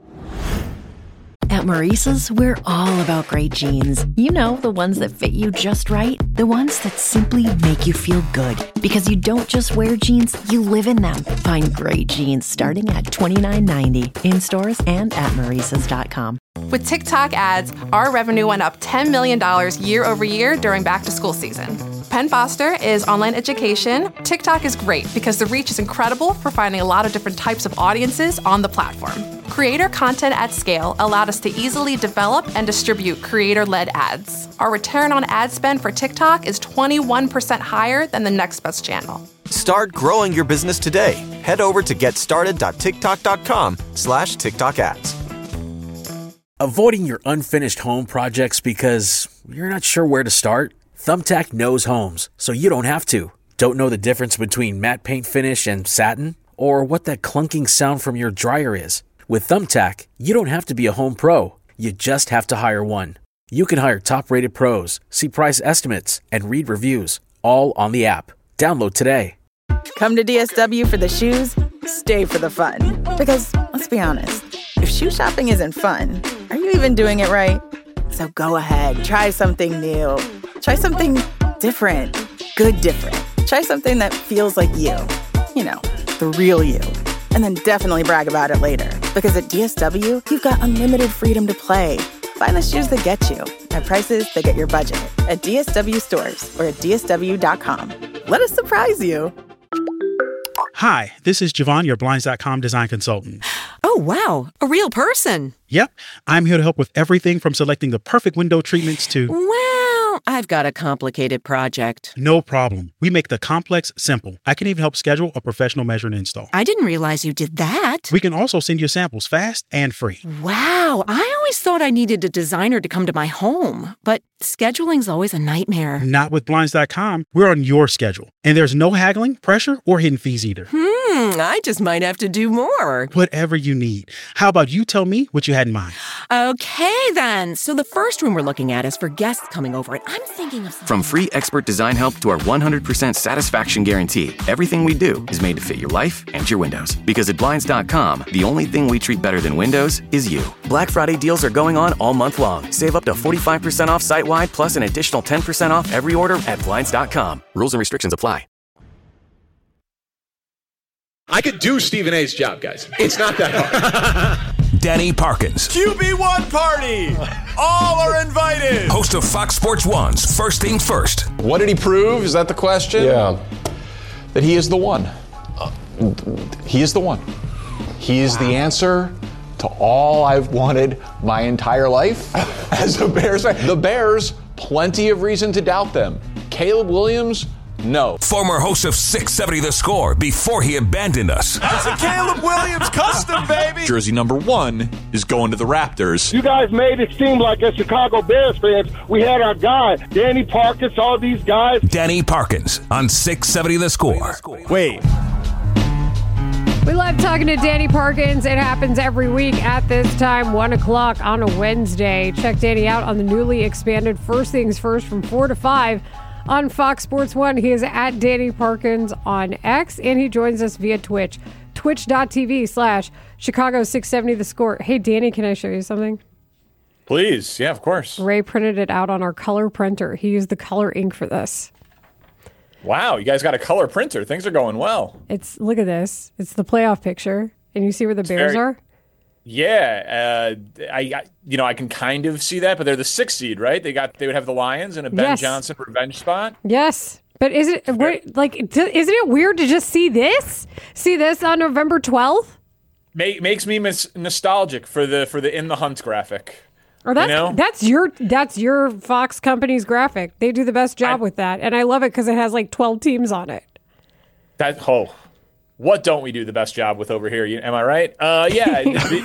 At Maurice's, we're all about great jeans. You know, the ones that fit you just right. The ones that simply make you feel good. Because you don't just wear jeans, you live in them. Find great jeans starting at $29.90 in stores and at Maurice's.com. With TikTok ads, our revenue went up $10 million year over year during back-to-school season. Penn Foster is online education. TikTok is great because the reach is incredible for finding a lot of different types of audiences on the platform. Creator content at scale allowed us to easily develop and distribute creator-led ads. Our return on ad spend for TikTok is 21% higher than the next best channel. Start growing your business today. Head over to getstarted.tiktok.com/TikTok ads. Avoiding your unfinished home projects because you're not sure where to start? Thumbtack knows homes, so you don't have to. Don't know the difference between matte paint finish and satin? Or what that clunking sound from your dryer is? With Thumbtack, you don't have to be a home pro. You just have to hire one. You can hire top-rated pros, see price estimates, and read reviews, all on the app. Download today. Come to DSW for the shoes, stay for the fun. Because, let's be honest, if shoe shopping isn't fun, are you even doing it right? So go ahead, try something new. Try something different. Good different. Try something that feels like you. You know, the real you. And then definitely brag about it later. Because at DSW, you've got unlimited freedom to play. Find the shoes that get you at prices that get your budget at DSW stores or at DSW.com. Let us surprise you. Hi, this is Javon, your Blinds.com design consultant. Oh, wow. A real person. Yep. I'm here to help with everything from selecting the perfect window treatments to... Well, I've got a complicated project. No problem. We make the complex simple. I can even help schedule a professional measure and install. I didn't realize you did that. We can also send you samples fast and free. Wow. I always thought I needed a designer to come to my home, but scheduling's always a nightmare. Not with Blinds.com. We're on your schedule. And there's no haggling, pressure, or hidden fees either. I just might have to do more. Whatever you need. How about you tell me what you had in mind? Okay, then. So the first room we're looking at is for guests coming over, and I'm thinking of something. From free expert design help to our 100% satisfaction guarantee, everything we do is made to fit your life and your windows. Because at Blinds.com, the only thing we treat better than windows is you. Black Friday deals are going on all month long. Save up to 45% off site-wide, plus an additional 10% off every order at Blinds.com. Rules and restrictions apply. I could do Stephen A's job, guys. It's not that hard. Danny Parkins. QB1 party! All are invited! Host of Fox Sports 1's First Things First. What did he prove? Is that the question? Yeah. That he is the one. He is the one. He is the answer to all I've wanted my entire life as a Bears fan. The Bears, plenty of reason to doubt them. Caleb Williams, No. Former host of 670 The Score before he abandoned us. It's a Caleb Williams custom, baby. Jersey number 1 is going to the Raptors. You guys made it seem like as Chicago Bears fans, we had our guy, Danny Parkins, all these guys. Danny Parkins on 670 The Score. Wait. We love talking to Danny Parkins. It happens every week at this time, 1 o'clock on a Wednesday. Check Danny out on the newly expanded First Things First from 4 to 5 on Fox Sports 1. He is at Danny Parkins on X, and he joins us via Twitch, twitch.tv/Chicago670 The Score. Hey, Danny, can I show you something? Please. Yeah, of course. Ray printed it out on our color printer. He used the color ink for this. Wow, you guys got a color printer. Things are going well. Look at this. It's the playoff picture, and you see where the Bears are? Yeah, I can kind of see that, but they're the 6th seed, right? They would have the Lions in a Ben Johnson revenge spot. Yes, but isn't it weird to just see this? See this on November 12th? Makes me nostalgic for the In the Hunt graphic. Or that's your Fox company's graphic. They do the best job with that, and I love it because it has like 12 teams on it. What don't we do the best job with over here? Am I right? Yeah.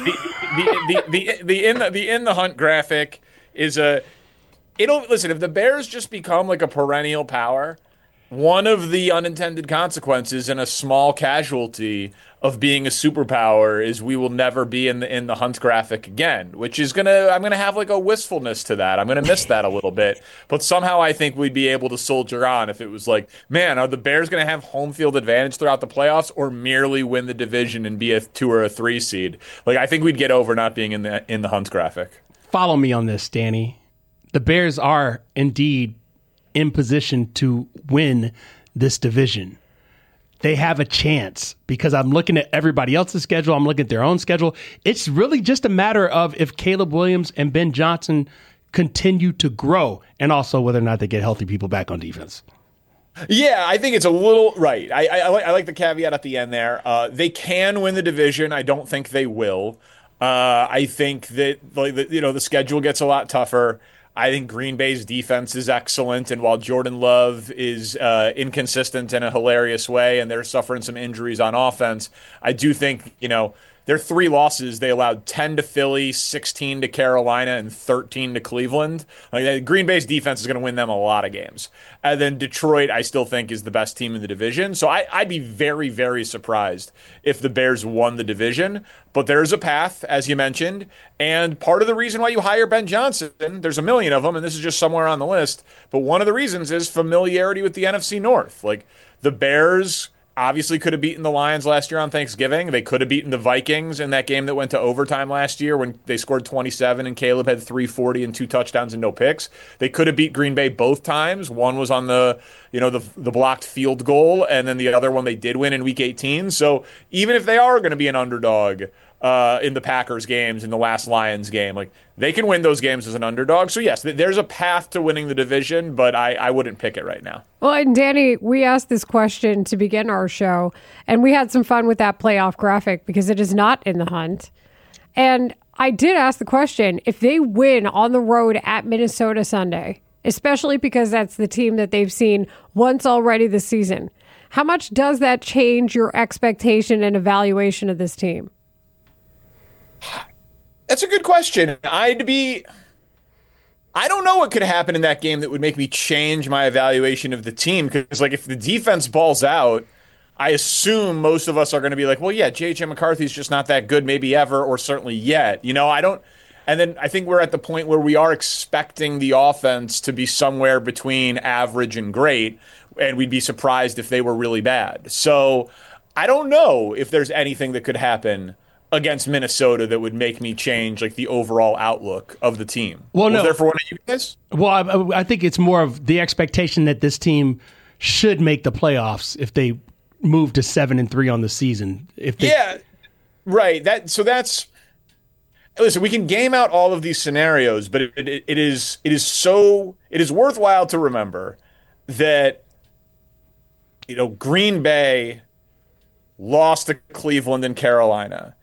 the In the Hunt graphic is listen. If the Bears just become like a perennial power, one of the unintended consequences and a small casualty of being a superpower is we will never be in the Hunt graphic again, which is I'm gonna have like a wistfulness to that. I'm gonna miss that a little bit, but somehow I think we'd be able to soldier on if it was like, man, are the Bears gonna have home field advantage throughout the playoffs or merely win the division and be a 2 or a 3 seed? Like, I think we'd get over not being in the Hunt graphic. Follow me on this, Danny. The Bears are indeed in position to win this division. They have a chance because I'm looking at everybody else's schedule. I'm looking at their own schedule. It's really just a matter of if Caleb Williams and Ben Johnson continue to grow and also whether or not they get healthy people back on defense. Yeah, I think it's a little right. I like the caveat at the end there. They can win the division. I don't think they will. I think that the schedule gets a lot tougher. I think Green Bay's defense is excellent, and while Jordan Love is inconsistent in a hilarious way, and they're suffering some injuries on offense, I do think, their 3 losses, they allowed 10 to Philly, 16 to Carolina, and 13 to Cleveland. Green Bay's defense is going to win them a lot of games. And then Detroit, I still think, is the best team in the division. So I'd be very, very surprised if the Bears won the division. But there's a path, as you mentioned. And part of the reason why you hire Ben Johnson, there's a million of them, and this is just somewhere on the list. But one of the reasons is familiarity with the NFC North. Like, the Bears obviously could have beaten the Lions last year on Thanksgiving. They could have beaten the Vikings in that game that went to overtime last year when they scored 27 and Caleb had 340 and 2 touchdowns and no picks. They could have beat Green Bay both times. One was on the blocked field goal, and then the other one they did win in Week 18. So even if they are going to be an underdog in the Packers games, in the last Lions game, like, they can win those games as an underdog. So yes, there's a path to winning the division, but I wouldn't pick it right now. Well, and Danny, we asked this question to begin our show, and we had some fun with that playoff graphic because it is not in the Hunt. And I did ask the question, if they win on the road at Minnesota Sunday, especially because that's the team that they've seen once already this season, how much does that change your expectation and evaluation of this team? That's a good question. I don't know what could happen in that game that would make me change my evaluation of the team. Because, like, if the defense balls out, I assume most of us are going to be like, well, yeah, J.J. McCarthy's just not that good, maybe ever, or certainly yet. I don't. And then I think we're at the point where we are expecting the offense to be somewhere between average and great, and we'd be surprised if they were really bad. So I don't know if there's anything that could happen against Minnesota that would make me change like the overall outlook of the team. Well, Was there for one of you guys? Well, I think it's more of the expectation that this team should make the playoffs if they move to 7-3 on the season. Yeah, right. That's listen. We can game out all of these scenarios, but it is worthwhile to remember that Green Bay lost to Cleveland and Carolina.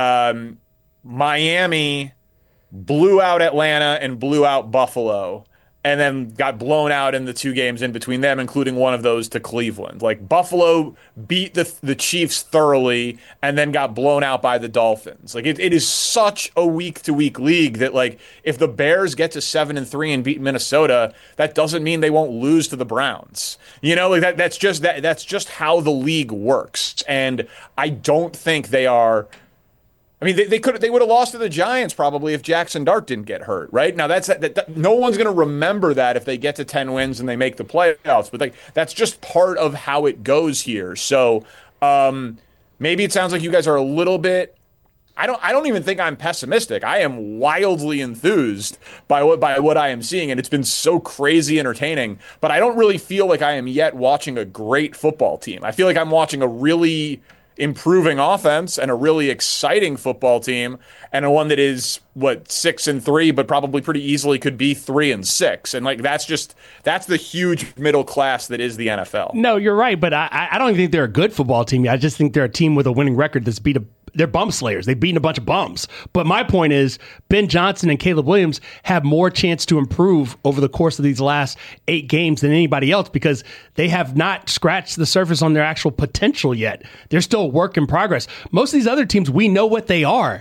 Miami blew out Atlanta and blew out Buffalo. and then got blown out in the 2 games in between them, including one of those to Cleveland. Like, Buffalo beat the Chiefs thoroughly and then got blown out by the Dolphins. Like, it is such a week-to-week league that, like, if the Bears get to 7-3 and beat Minnesota, that doesn't mean they won't lose to the Browns. You know, like that's just how the league works. And I don't think they are. I mean, they would have lost to the Giants probably if Jackson Dart didn't get hurt, right? Now no one's going to remember that if they get to 10 wins and they make the playoffs, but that's just part of how it goes here. So maybe it sounds like you guys are a little bit. I don't even think I'm pessimistic. I am wildly enthused by what I am seeing, and it's been so crazy entertaining. But I don't really feel like I am yet watching a great football team. I feel like I'm watching a really improving offense and a really exciting football team, and a one that is 6-3, but probably pretty easily could be 3-6. And like that's the huge middle class that is the NFL. No, you're right, but I don't even think they're a good football team. I just think they're a team with a winning record that's they're bum slayers. They've beaten a bunch of bums. But my point is, Ben Johnson and Caleb Williams have more chance to improve over the course of these last 8 games than anybody else because they have not scratched the surface on their actual potential yet. They're still a work in progress. Most of these other teams, we know what they are.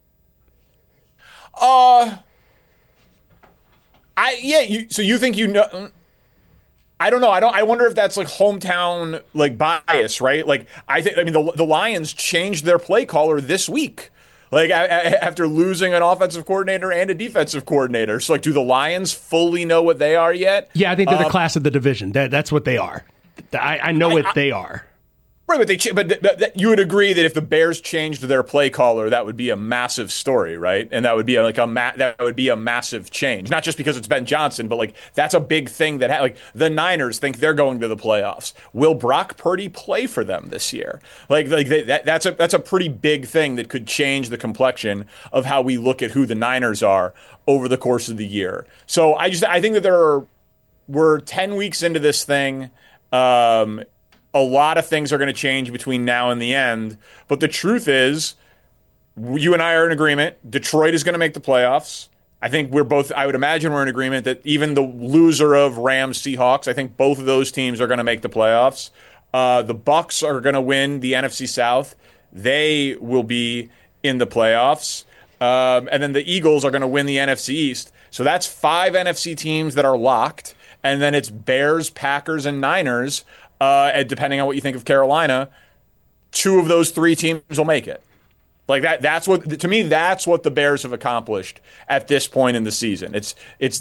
So you think you know? I don't know. I wonder if that's like hometown like bias, right? Like I mean the Lions changed their play caller this week, like after losing an offensive coordinator and a defensive coordinator. So like, do the Lions fully know what they are yet? Yeah, I think they're the class of the division. That's what they are. I know what they are. Right, but you would agree that if the Bears changed their play caller, that would be a massive story, right? And that would be that would be a massive change. Not just because it's Ben Johnson, but like that's a big thing that like the Niners think they're going to the playoffs. Will Brock Purdy play for them this year? That's a pretty big thing that could change the complexion of how we look at who the Niners are over the course of the year. So I think that we're 10 weeks into this thing. A lot of things are going to change between now and the end. But the truth is, you and I are in agreement. Detroit is going to make the playoffs. I think I would imagine we're in agreement that even the loser of Rams Seahawks, I think both of those teams are going to make the playoffs. The Bucs are going to win the NFC South. They will be in the playoffs. And then the Eagles are going to win the NFC East. So that's 5 NFC teams that are locked. And then it's Bears, Packers, and Niners. And depending on what you think of Carolina, 2 of those 3 teams will make it. Like that's what the Bears have accomplished at this point in the season. It's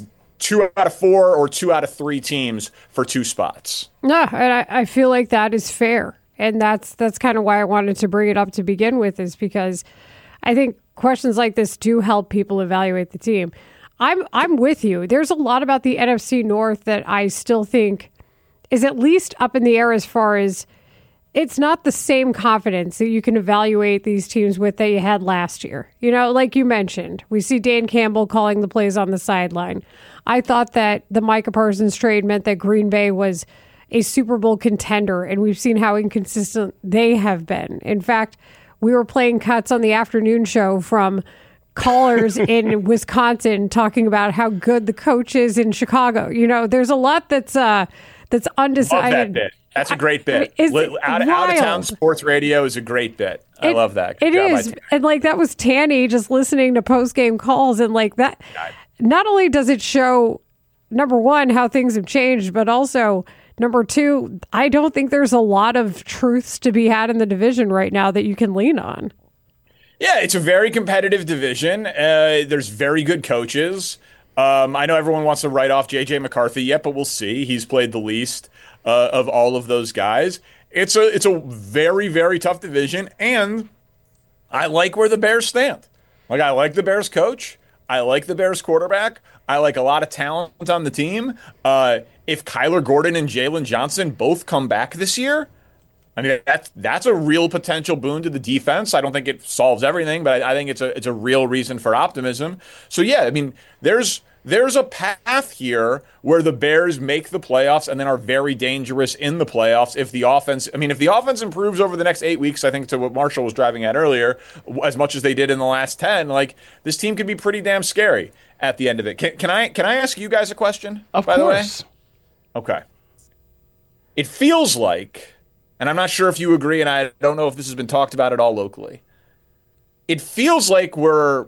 2 out of 4 or 2 out of 3 teams for 2 spots. No, and I feel like that is fair. And that's kind of why I wanted to bring it up to begin with, is because I think questions like this do help people evaluate the team. I'm with you. There's a lot about the NFC North that I still think is at least up in the air as far as it's not the same confidence that you can evaluate these teams with that you had last year. You know, like you mentioned, we see Dan Campbell calling the plays on the sideline. I thought that the Micah Parsons trade meant that Green Bay was a Super Bowl contender, and we've seen how inconsistent they have been. In fact, we were playing cuts on the afternoon show from callers in Wisconsin talking about how good the coach is in Chicago. You know, there's a lot that's undecided. Love that bit. That's a great bit. Out of town sports radio is a great bit. I love that. It is. And like that was Tanny just listening to post game calls, and like that. Not only does it show, number one, how things have changed, but also number 2, I don't think there's a lot of truths to be had in the division right now that you can lean on. Yeah, it's a very competitive division. There's very good coaches. I know everyone wants to write off J.J. McCarthy yet, but we'll see. He's played the least of all of those guys. It's a very, very tough division, and I like where the Bears stand. Like, I like the Bears coach. I like the Bears quarterback. I like a lot of talent on the team. If Kyler Gordon and Jalen Johnson both come back this year, I mean, that's a real potential boon to the defense. I don't think it solves everything, but I think it's a real reason for optimism. So yeah, I mean, there's there's a path here where the Bears make the playoffs and then are very dangerous in the playoffs if the offense improves over the next 8 weeks, I think to what Marshall was driving at earlier, as much as they did in the last 10, like this team could be pretty damn scary at the end of it. Can I ask you guys a question? Of by course. The way? Okay. It feels like, and I'm not sure if you agree, and I don't know if this has been talked about at all locally, it feels like we're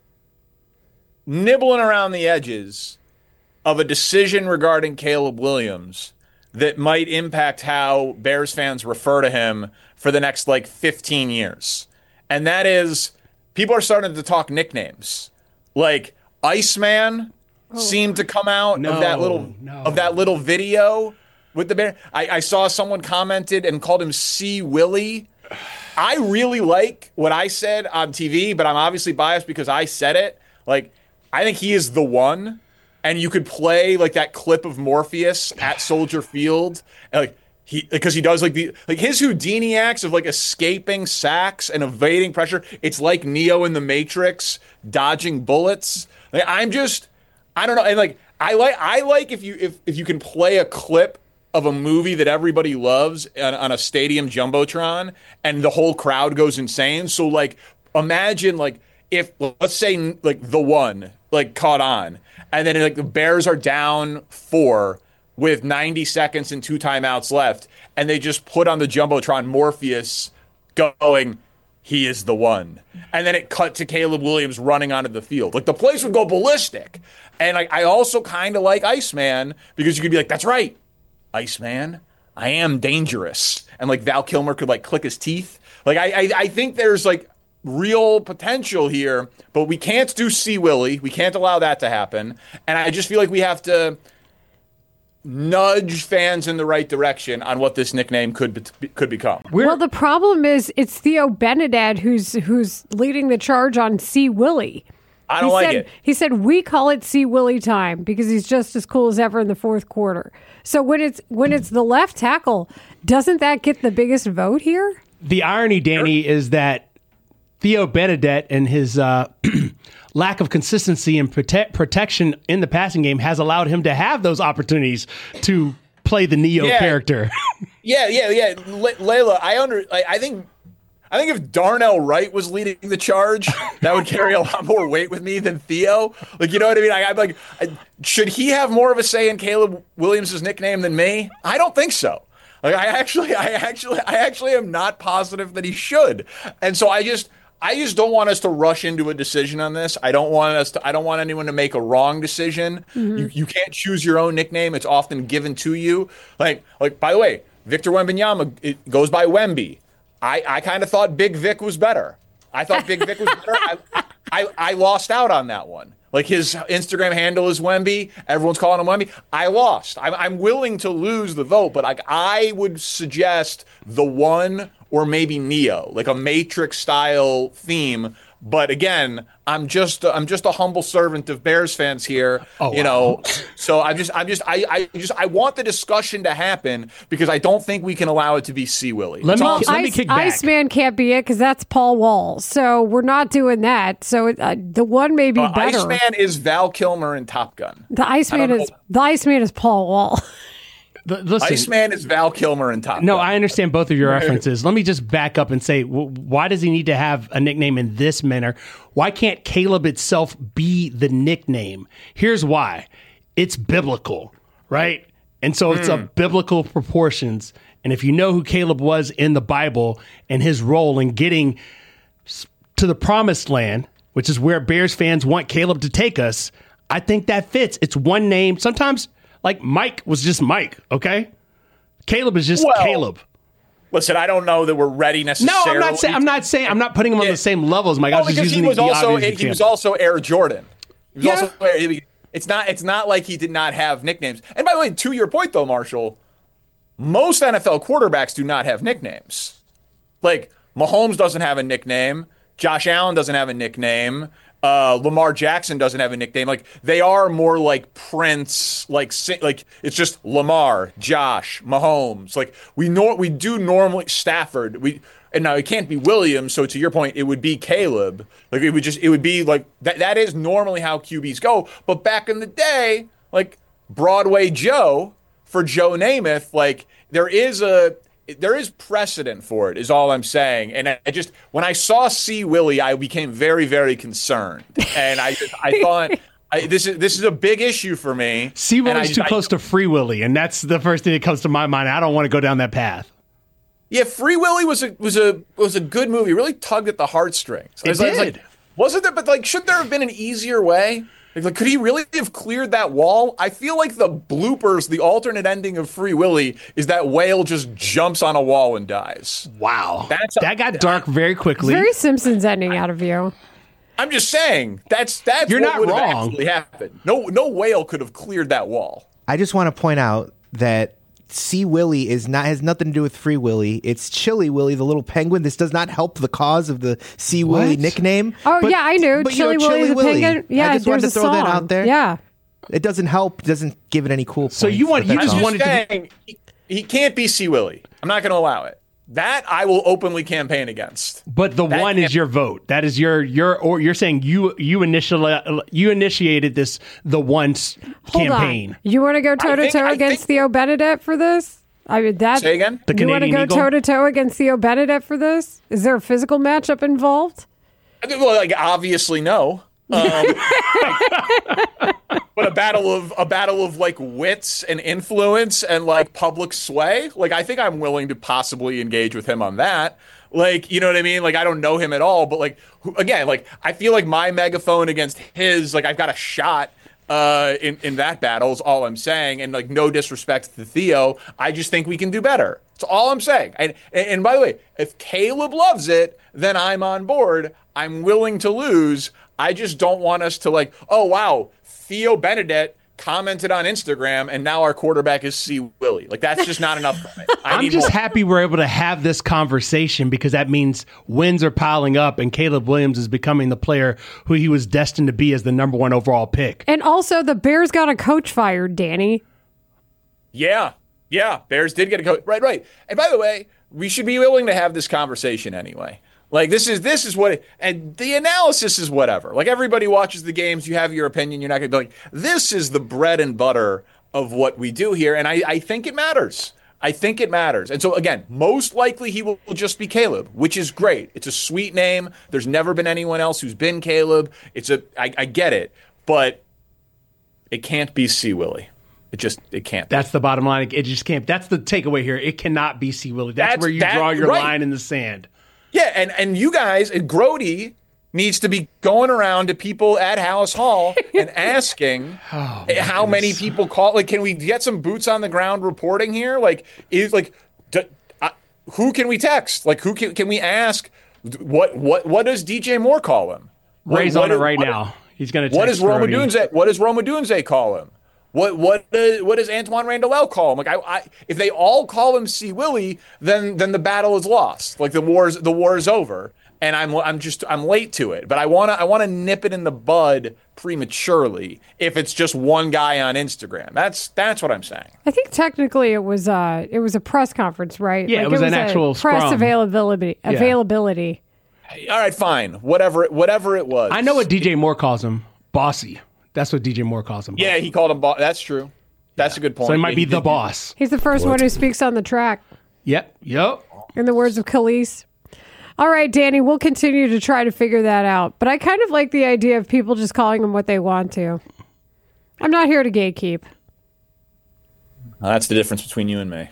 nibbling around the edges of a decision regarding Caleb Williams that might impact how Bears fans refer to him for the next 15 years. And that is, people are starting to talk nicknames. Like Iceman seemed to come out of that little video with the Bears. I saw someone commented and called him C. Willie. I really like what I said on TV, but I'm obviously biased because I said it. I think he is the one, and you could play that clip of Morpheus at Soldier Field, because he does his Houdini acts of escaping sacks and evading pressure. It's like Neo in the Matrix dodging bullets. I don't know, and I like if you can play a clip of a movie that everybody loves on a stadium jumbotron, and the whole crowd goes insane. So imagine if, let's say, the one caught on, and then the Bears are down 4 with 90 seconds and 2 timeouts left, and they just put on the jumbotron Morpheus going, he is the one, and then it cut to Caleb Williams running onto the field. The place would go ballistic. And I also kind of like Iceman, because you could be like, that's right, Iceman, I am dangerous, and Val Kilmer could click his teeth. I think there's real potential here, but we can't do C. Willie. We can't allow that to happen. And I just feel like we have to nudge fans in the right direction on what this nickname could become. Well, the problem is it's Theo Benedette who's leading the charge on C. Willie. I don't like it. He said, we call it C. Willie time because he's just as cool as ever in the fourth quarter. So when it's the left tackle, doesn't that get the biggest vote here? The irony, Danny, is that Theo Benedette and his lack of consistency and protection in the passing game has allowed him to have those opportunities to play the Neo character. Yeah. Layla, I think if Darnell Wright was leading the charge, that would carry a lot more weight with me than Theo. You know what I mean? Should he have more of a say in Caleb Williams' nickname than me? I don't think so. I actually am not positive that he should. And so I just don't want us to rush into a decision on this. I don't want anyone to make a wrong decision. Mm-hmm. You can't choose your own nickname. It's often given to you. By the way, Victor Wembanyama, it goes by Wemby. I kind of thought Big Vic was better. I thought Big Vic was better. I lost out on that one. His Instagram handle is Wemby. Everyone's calling him Wemby. I lost. I'm willing to lose the vote, but I would suggest the one or maybe Neo, a Matrix style theme. But again, I'm just a humble servant of Bears fans here, So I want the discussion to happen because I don't think we can allow it to be C. Willie. Let me kick back. Iceman can't be it because that's Paul Wall. So we're not doing that. So the one may be better. Iceman is Val Kilmer in Top Gun. The Iceman is Paul Wall. Listen, Iceman is Val Kilmer in Top Gun. No, I understand both of your references. Let me just back up and say, why does he need to have a nickname in this manner? Why can't Caleb itself be the nickname? Here's why. It's biblical, right? And so it's of biblical proportions. And if you know who Caleb was in the Bible and his role in getting to the promised land, which is where Bears fans want Caleb to take us, I think that fits. It's one name. Sometimes Mike was just Mike, okay? Caleb is just Caleb. Listen, I don't know that we're ready necessarily. No, I'm not saying I'm not putting him on the same level as Mike. I was just using he was also Air Jordan. It's not like he did not have nicknames. And by the way, to your point though, Marshall, most NFL quarterbacks do not have nicknames. Mahomes doesn't have a nickname. Josh Allen doesn't have a nickname. Lamar Jackson doesn't have a nickname. They are more like Prince, it's just Lamar, Josh, Mahomes. We do normally Stafford. And now it can't be Williams. So to your point, it would be Caleb. Like it would be like that. That is normally how QBs go. But back in the day, like Broadway Joe for Joe Namath, like there is precedent for it, is all I'm saying. And when I saw C. Willie, I became very, very concerned. And I thought this is a big issue for me. C. Willie's too close to Free Willie, and that's the first thing that comes to my mind. I don't want to go down that path. Yeah, Free Willy was a good movie. It really tugged at the heartstrings. It did. Wasn't there? But like, should there have been an easier way? Like, could he really have cleared that wall? I feel like the bloopers, the alternate ending of Free Willy, is that whale just jumps on a wall and dies. Wow, that got dark very quickly. Very Simpsons ending out of you. I'm just saying that's You're what not would have wrong. actually happened. No whale could have cleared that wall. I just want to point out that C. Willy has nothing to do with Free Willy. It's Chili Willy, the little penguin. This does not help the cause of the C. Willy nickname. Oh, yeah, I knew. Chili Willy the penguin. Yeah, I just wanted to throw that out there. Yeah. It doesn't help. Doesn't give it any cool points. So you just wanted to... He can't be C. Willy. I'm not going to allow it. That I will openly campaign against. But the one is your vote. That is you're saying you initiated this the once campaign. On. You want to go toe to toe against Theo Benedette for this? I mean that. Say again. You want to go toe to toe against Theo Benedette for this? Is there a physical matchup involved? Well, like obviously no. But a battle of like wits and influence and like public sway. Like I think I'm willing to possibly engage with him on that. Like, you know what I mean? Like I don't know him at all, but like again, like I feel like my megaphone against his, like I've got a shot in that battle is all I'm saying. And like no disrespect to Theo, I just think we can do better. That's all I'm saying. And by the way, if Caleb loves it, then I'm on board. I'm willing to lose. I just don't want us to like, oh, wow, Theo Benedette commented on Instagram and now our quarterback is C. Willy. Like, that's just not enough for me. I'm just happy we're able to have this conversation because that means wins are piling up and Caleb Williams is becoming the player who he was destined to be as the number 1 overall pick. And also the Bears got a coach fired, Danny. Yeah, Bears did get a coach. Right. And by the way, we should be willing to have this conversation anyway. Like this is what and the analysis is whatever. Like everybody watches the games, you have your opinion, you're not going to be like, this is the bread and butter of what we do here. And I think it matters. I think it matters. And so again, most likely he will just be Caleb, which is great. It's a sweet name. There's never been anyone else who's been Caleb. I get it, but it can't be C. Willy. It can't. That's the bottom line. It just can't. That's the takeaway here. It cannot be C. Willy. That's where you draw your line in the sand. Yeah, and you guys, and Grody needs to be going around to people at Hallis Hall and asking how many people call. Like, can we get some boots on the ground reporting here? Like, who can we text? Like, who can we ask? What does DJ Moore call him? Ray's on it right now. He's going to text What does Roma Dunze? What does Roma Dunze call him? What does Antoine Randall call him? Like if they all call him C. Willy, then the battle is lost. Like the war is over, and I'm late to it. But I wanna nip it in the bud prematurely if it's just one guy on Instagram. That's what I'm saying. I think technically it was a press conference, right? Yeah, like it was an actual press scrum. Availability. All right, fine. Whatever it was. I know what DJ Moore calls him. Bossy. That's what DJ Moore calls him. Yeah, he called him boss. That's true. That's a good point. So he might be the boss. He's the first one who speaks on the track. Yep. In the words of Khalees. All right, Danny, we'll continue to try to figure that out. But I kind of like the idea of people just calling him what they want to. I'm not here to gatekeep. Well, that's the difference between you and me.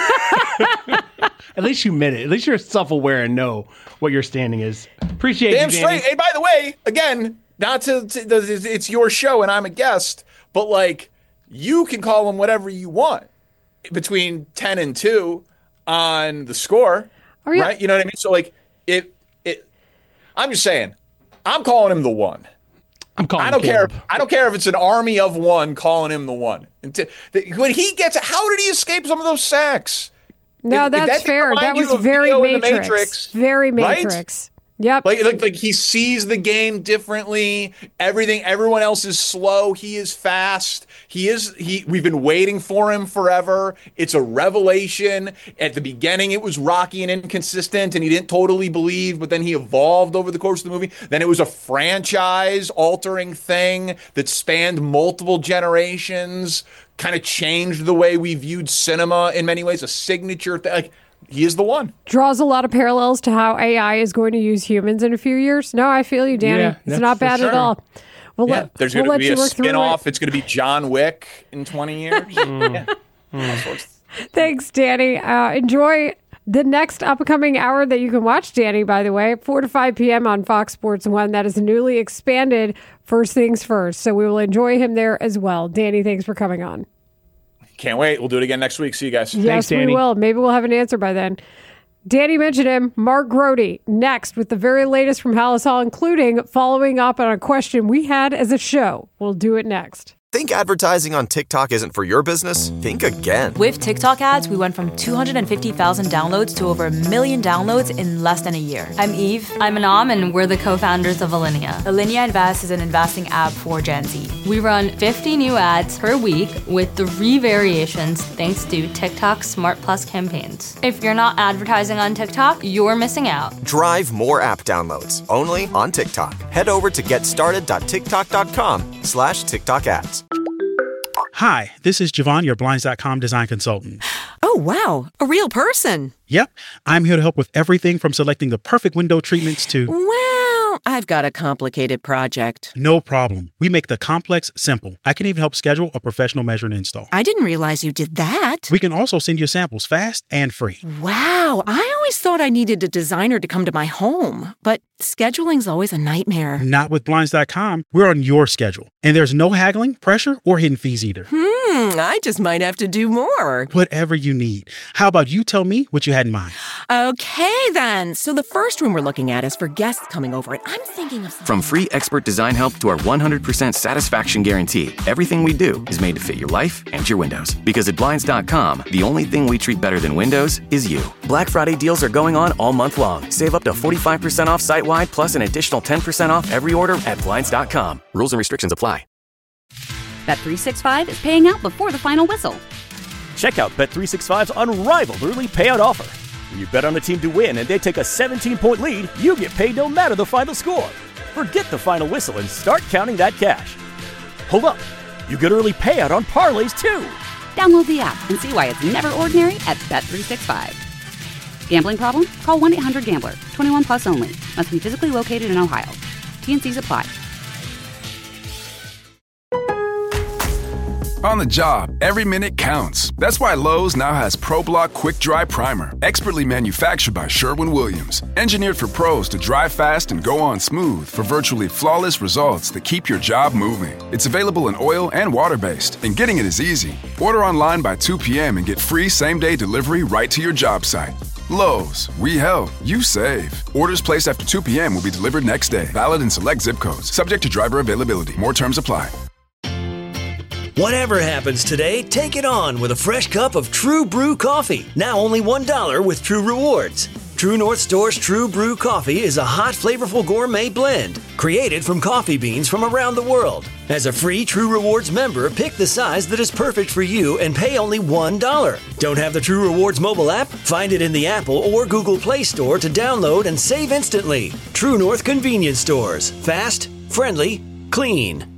At least you admit it. At least you're self-aware and know what your standing is. Appreciate Damn you, Danny. straight. Hey, by the way, again, it's your show and I'm a guest, but like you can call him whatever you want between 10 and 2 on the score, right? You know what I mean? So like I'm just saying, I'm calling him the one. I'm calling. I don't care if it's an army of one calling him the one. When he gets, how did he escape some of those sacks? No, that's fair. That was very Matrix. Very Matrix. Right? Yep. Like he sees the game differently. Everyone else is slow. He is fast. We've been waiting for him forever. It's a revelation. At the beginning, it was rocky and inconsistent, and he didn't totally believe, but then he evolved over the course of the movie. Then it was a franchise-altering thing that spanned multiple generations, kind of changed the way we viewed cinema in many ways, a signature thing. Like, he is the one. Draws a lot of parallels to how AI is going to use humans in a few years. No, I feel you, Danny. Yeah, it's not bad at all. There's going to be a spin-off. It's going to be John Wick in 20 years. Thanks, Danny. Enjoy the next upcoming hour that you can watch Danny, by the way, 4 to 5 p.m. on Fox Sports 1. That is a newly expanded First Things First. So we will enjoy him there as well. Danny, thanks for coming on. Can't wait. We'll do it again next week. See you guys. Yes, Thanks, Danny. we will. Maybe we'll have an answer by then. Danny mentioned him. Mark Grody next with the very latest from Halas Hall, including following up on a question we had as a show. We'll do it next. Think advertising on TikTok isn't for your business? Think again. With TikTok ads, we went from 250,000 downloads to over 1 million downloads in less than a year. I'm Eve. I'm Anam, and we're the co-founders of Alinea. Alinea Invest is an investing app for Gen Z. We run 50 new ads per week with 3 variations thanks to TikTok Smart Plus campaigns. If you're not advertising on TikTok, you're missing out. Drive more app downloads only on TikTok. Head over to getstarted.tiktok.com/TikTok ads. Hi, this is Javon, your Blinds.com design consultant. Oh, wow. A real person. Yep. I'm here to help with everything from selecting the perfect window treatments to... Well, I've got a complicated project. No problem. We make the complex simple. I can even help schedule a professional measure and install. I didn't realize you did that. We can also send you samples fast and free. Wow. I always thought I needed a designer to come to my home, but scheduling's always a nightmare. Not with Blinds.com. We're on your schedule. And there's no haggling, pressure, or hidden fees either. I just might have to do more. Whatever you need. How about you tell me what you had in mind? Okay, then. So the first room we're looking at is for guests coming over, and I'm thinking of... From free expert design help to our 100% satisfaction guarantee, everything we do is made to fit your life and your windows. Because at Blinds.com, the only thing we treat better than windows is you. Black Friday deals are going on all month long. Save up to 45% off site-wide, plus an additional 10% off every order at Blinds.com. Rules and restrictions apply. Bet365 is paying out before the final whistle. Check out Bet365's unrivaled early payout offer. When you bet on a team to win and they take a 17-point lead, you get paid no matter the final score. Forget the final whistle and start counting that cash. Hold up. You get early payout on parlays, too. Download the app and see why it's never ordinary at Bet365. Gambling problem? Call 1-800-GAMBLER. 21 plus only. Must be physically located in Ohio. T&Cs apply. On the job, every minute counts. That's why Lowe's now has ProBlock Quick Dry Primer, expertly manufactured by Sherwin-Williams. Engineered for pros to dry fast and go on smooth for virtually flawless results that keep your job moving. It's available in oil and water-based, and getting it is easy. Order online by 2 p.m. and get free same-day delivery right to your job site. Lowe's, we help, you save. Orders placed after 2 p.m. will be delivered next day. Valid in select zip codes. Subject to driver availability. More terms apply. Whatever happens today, take it on with a fresh cup of True Brew coffee. Now only $1 with True Rewards. True North Store's True Brew coffee is a hot, flavorful gourmet blend created from coffee beans from around the world. As a free True Rewards member, pick the size that is perfect for you and pay only $1. Don't have the True Rewards mobile app? Find it in the Apple or Google Play Store to download and save instantly. True North Convenience Stores. Fast, friendly, clean.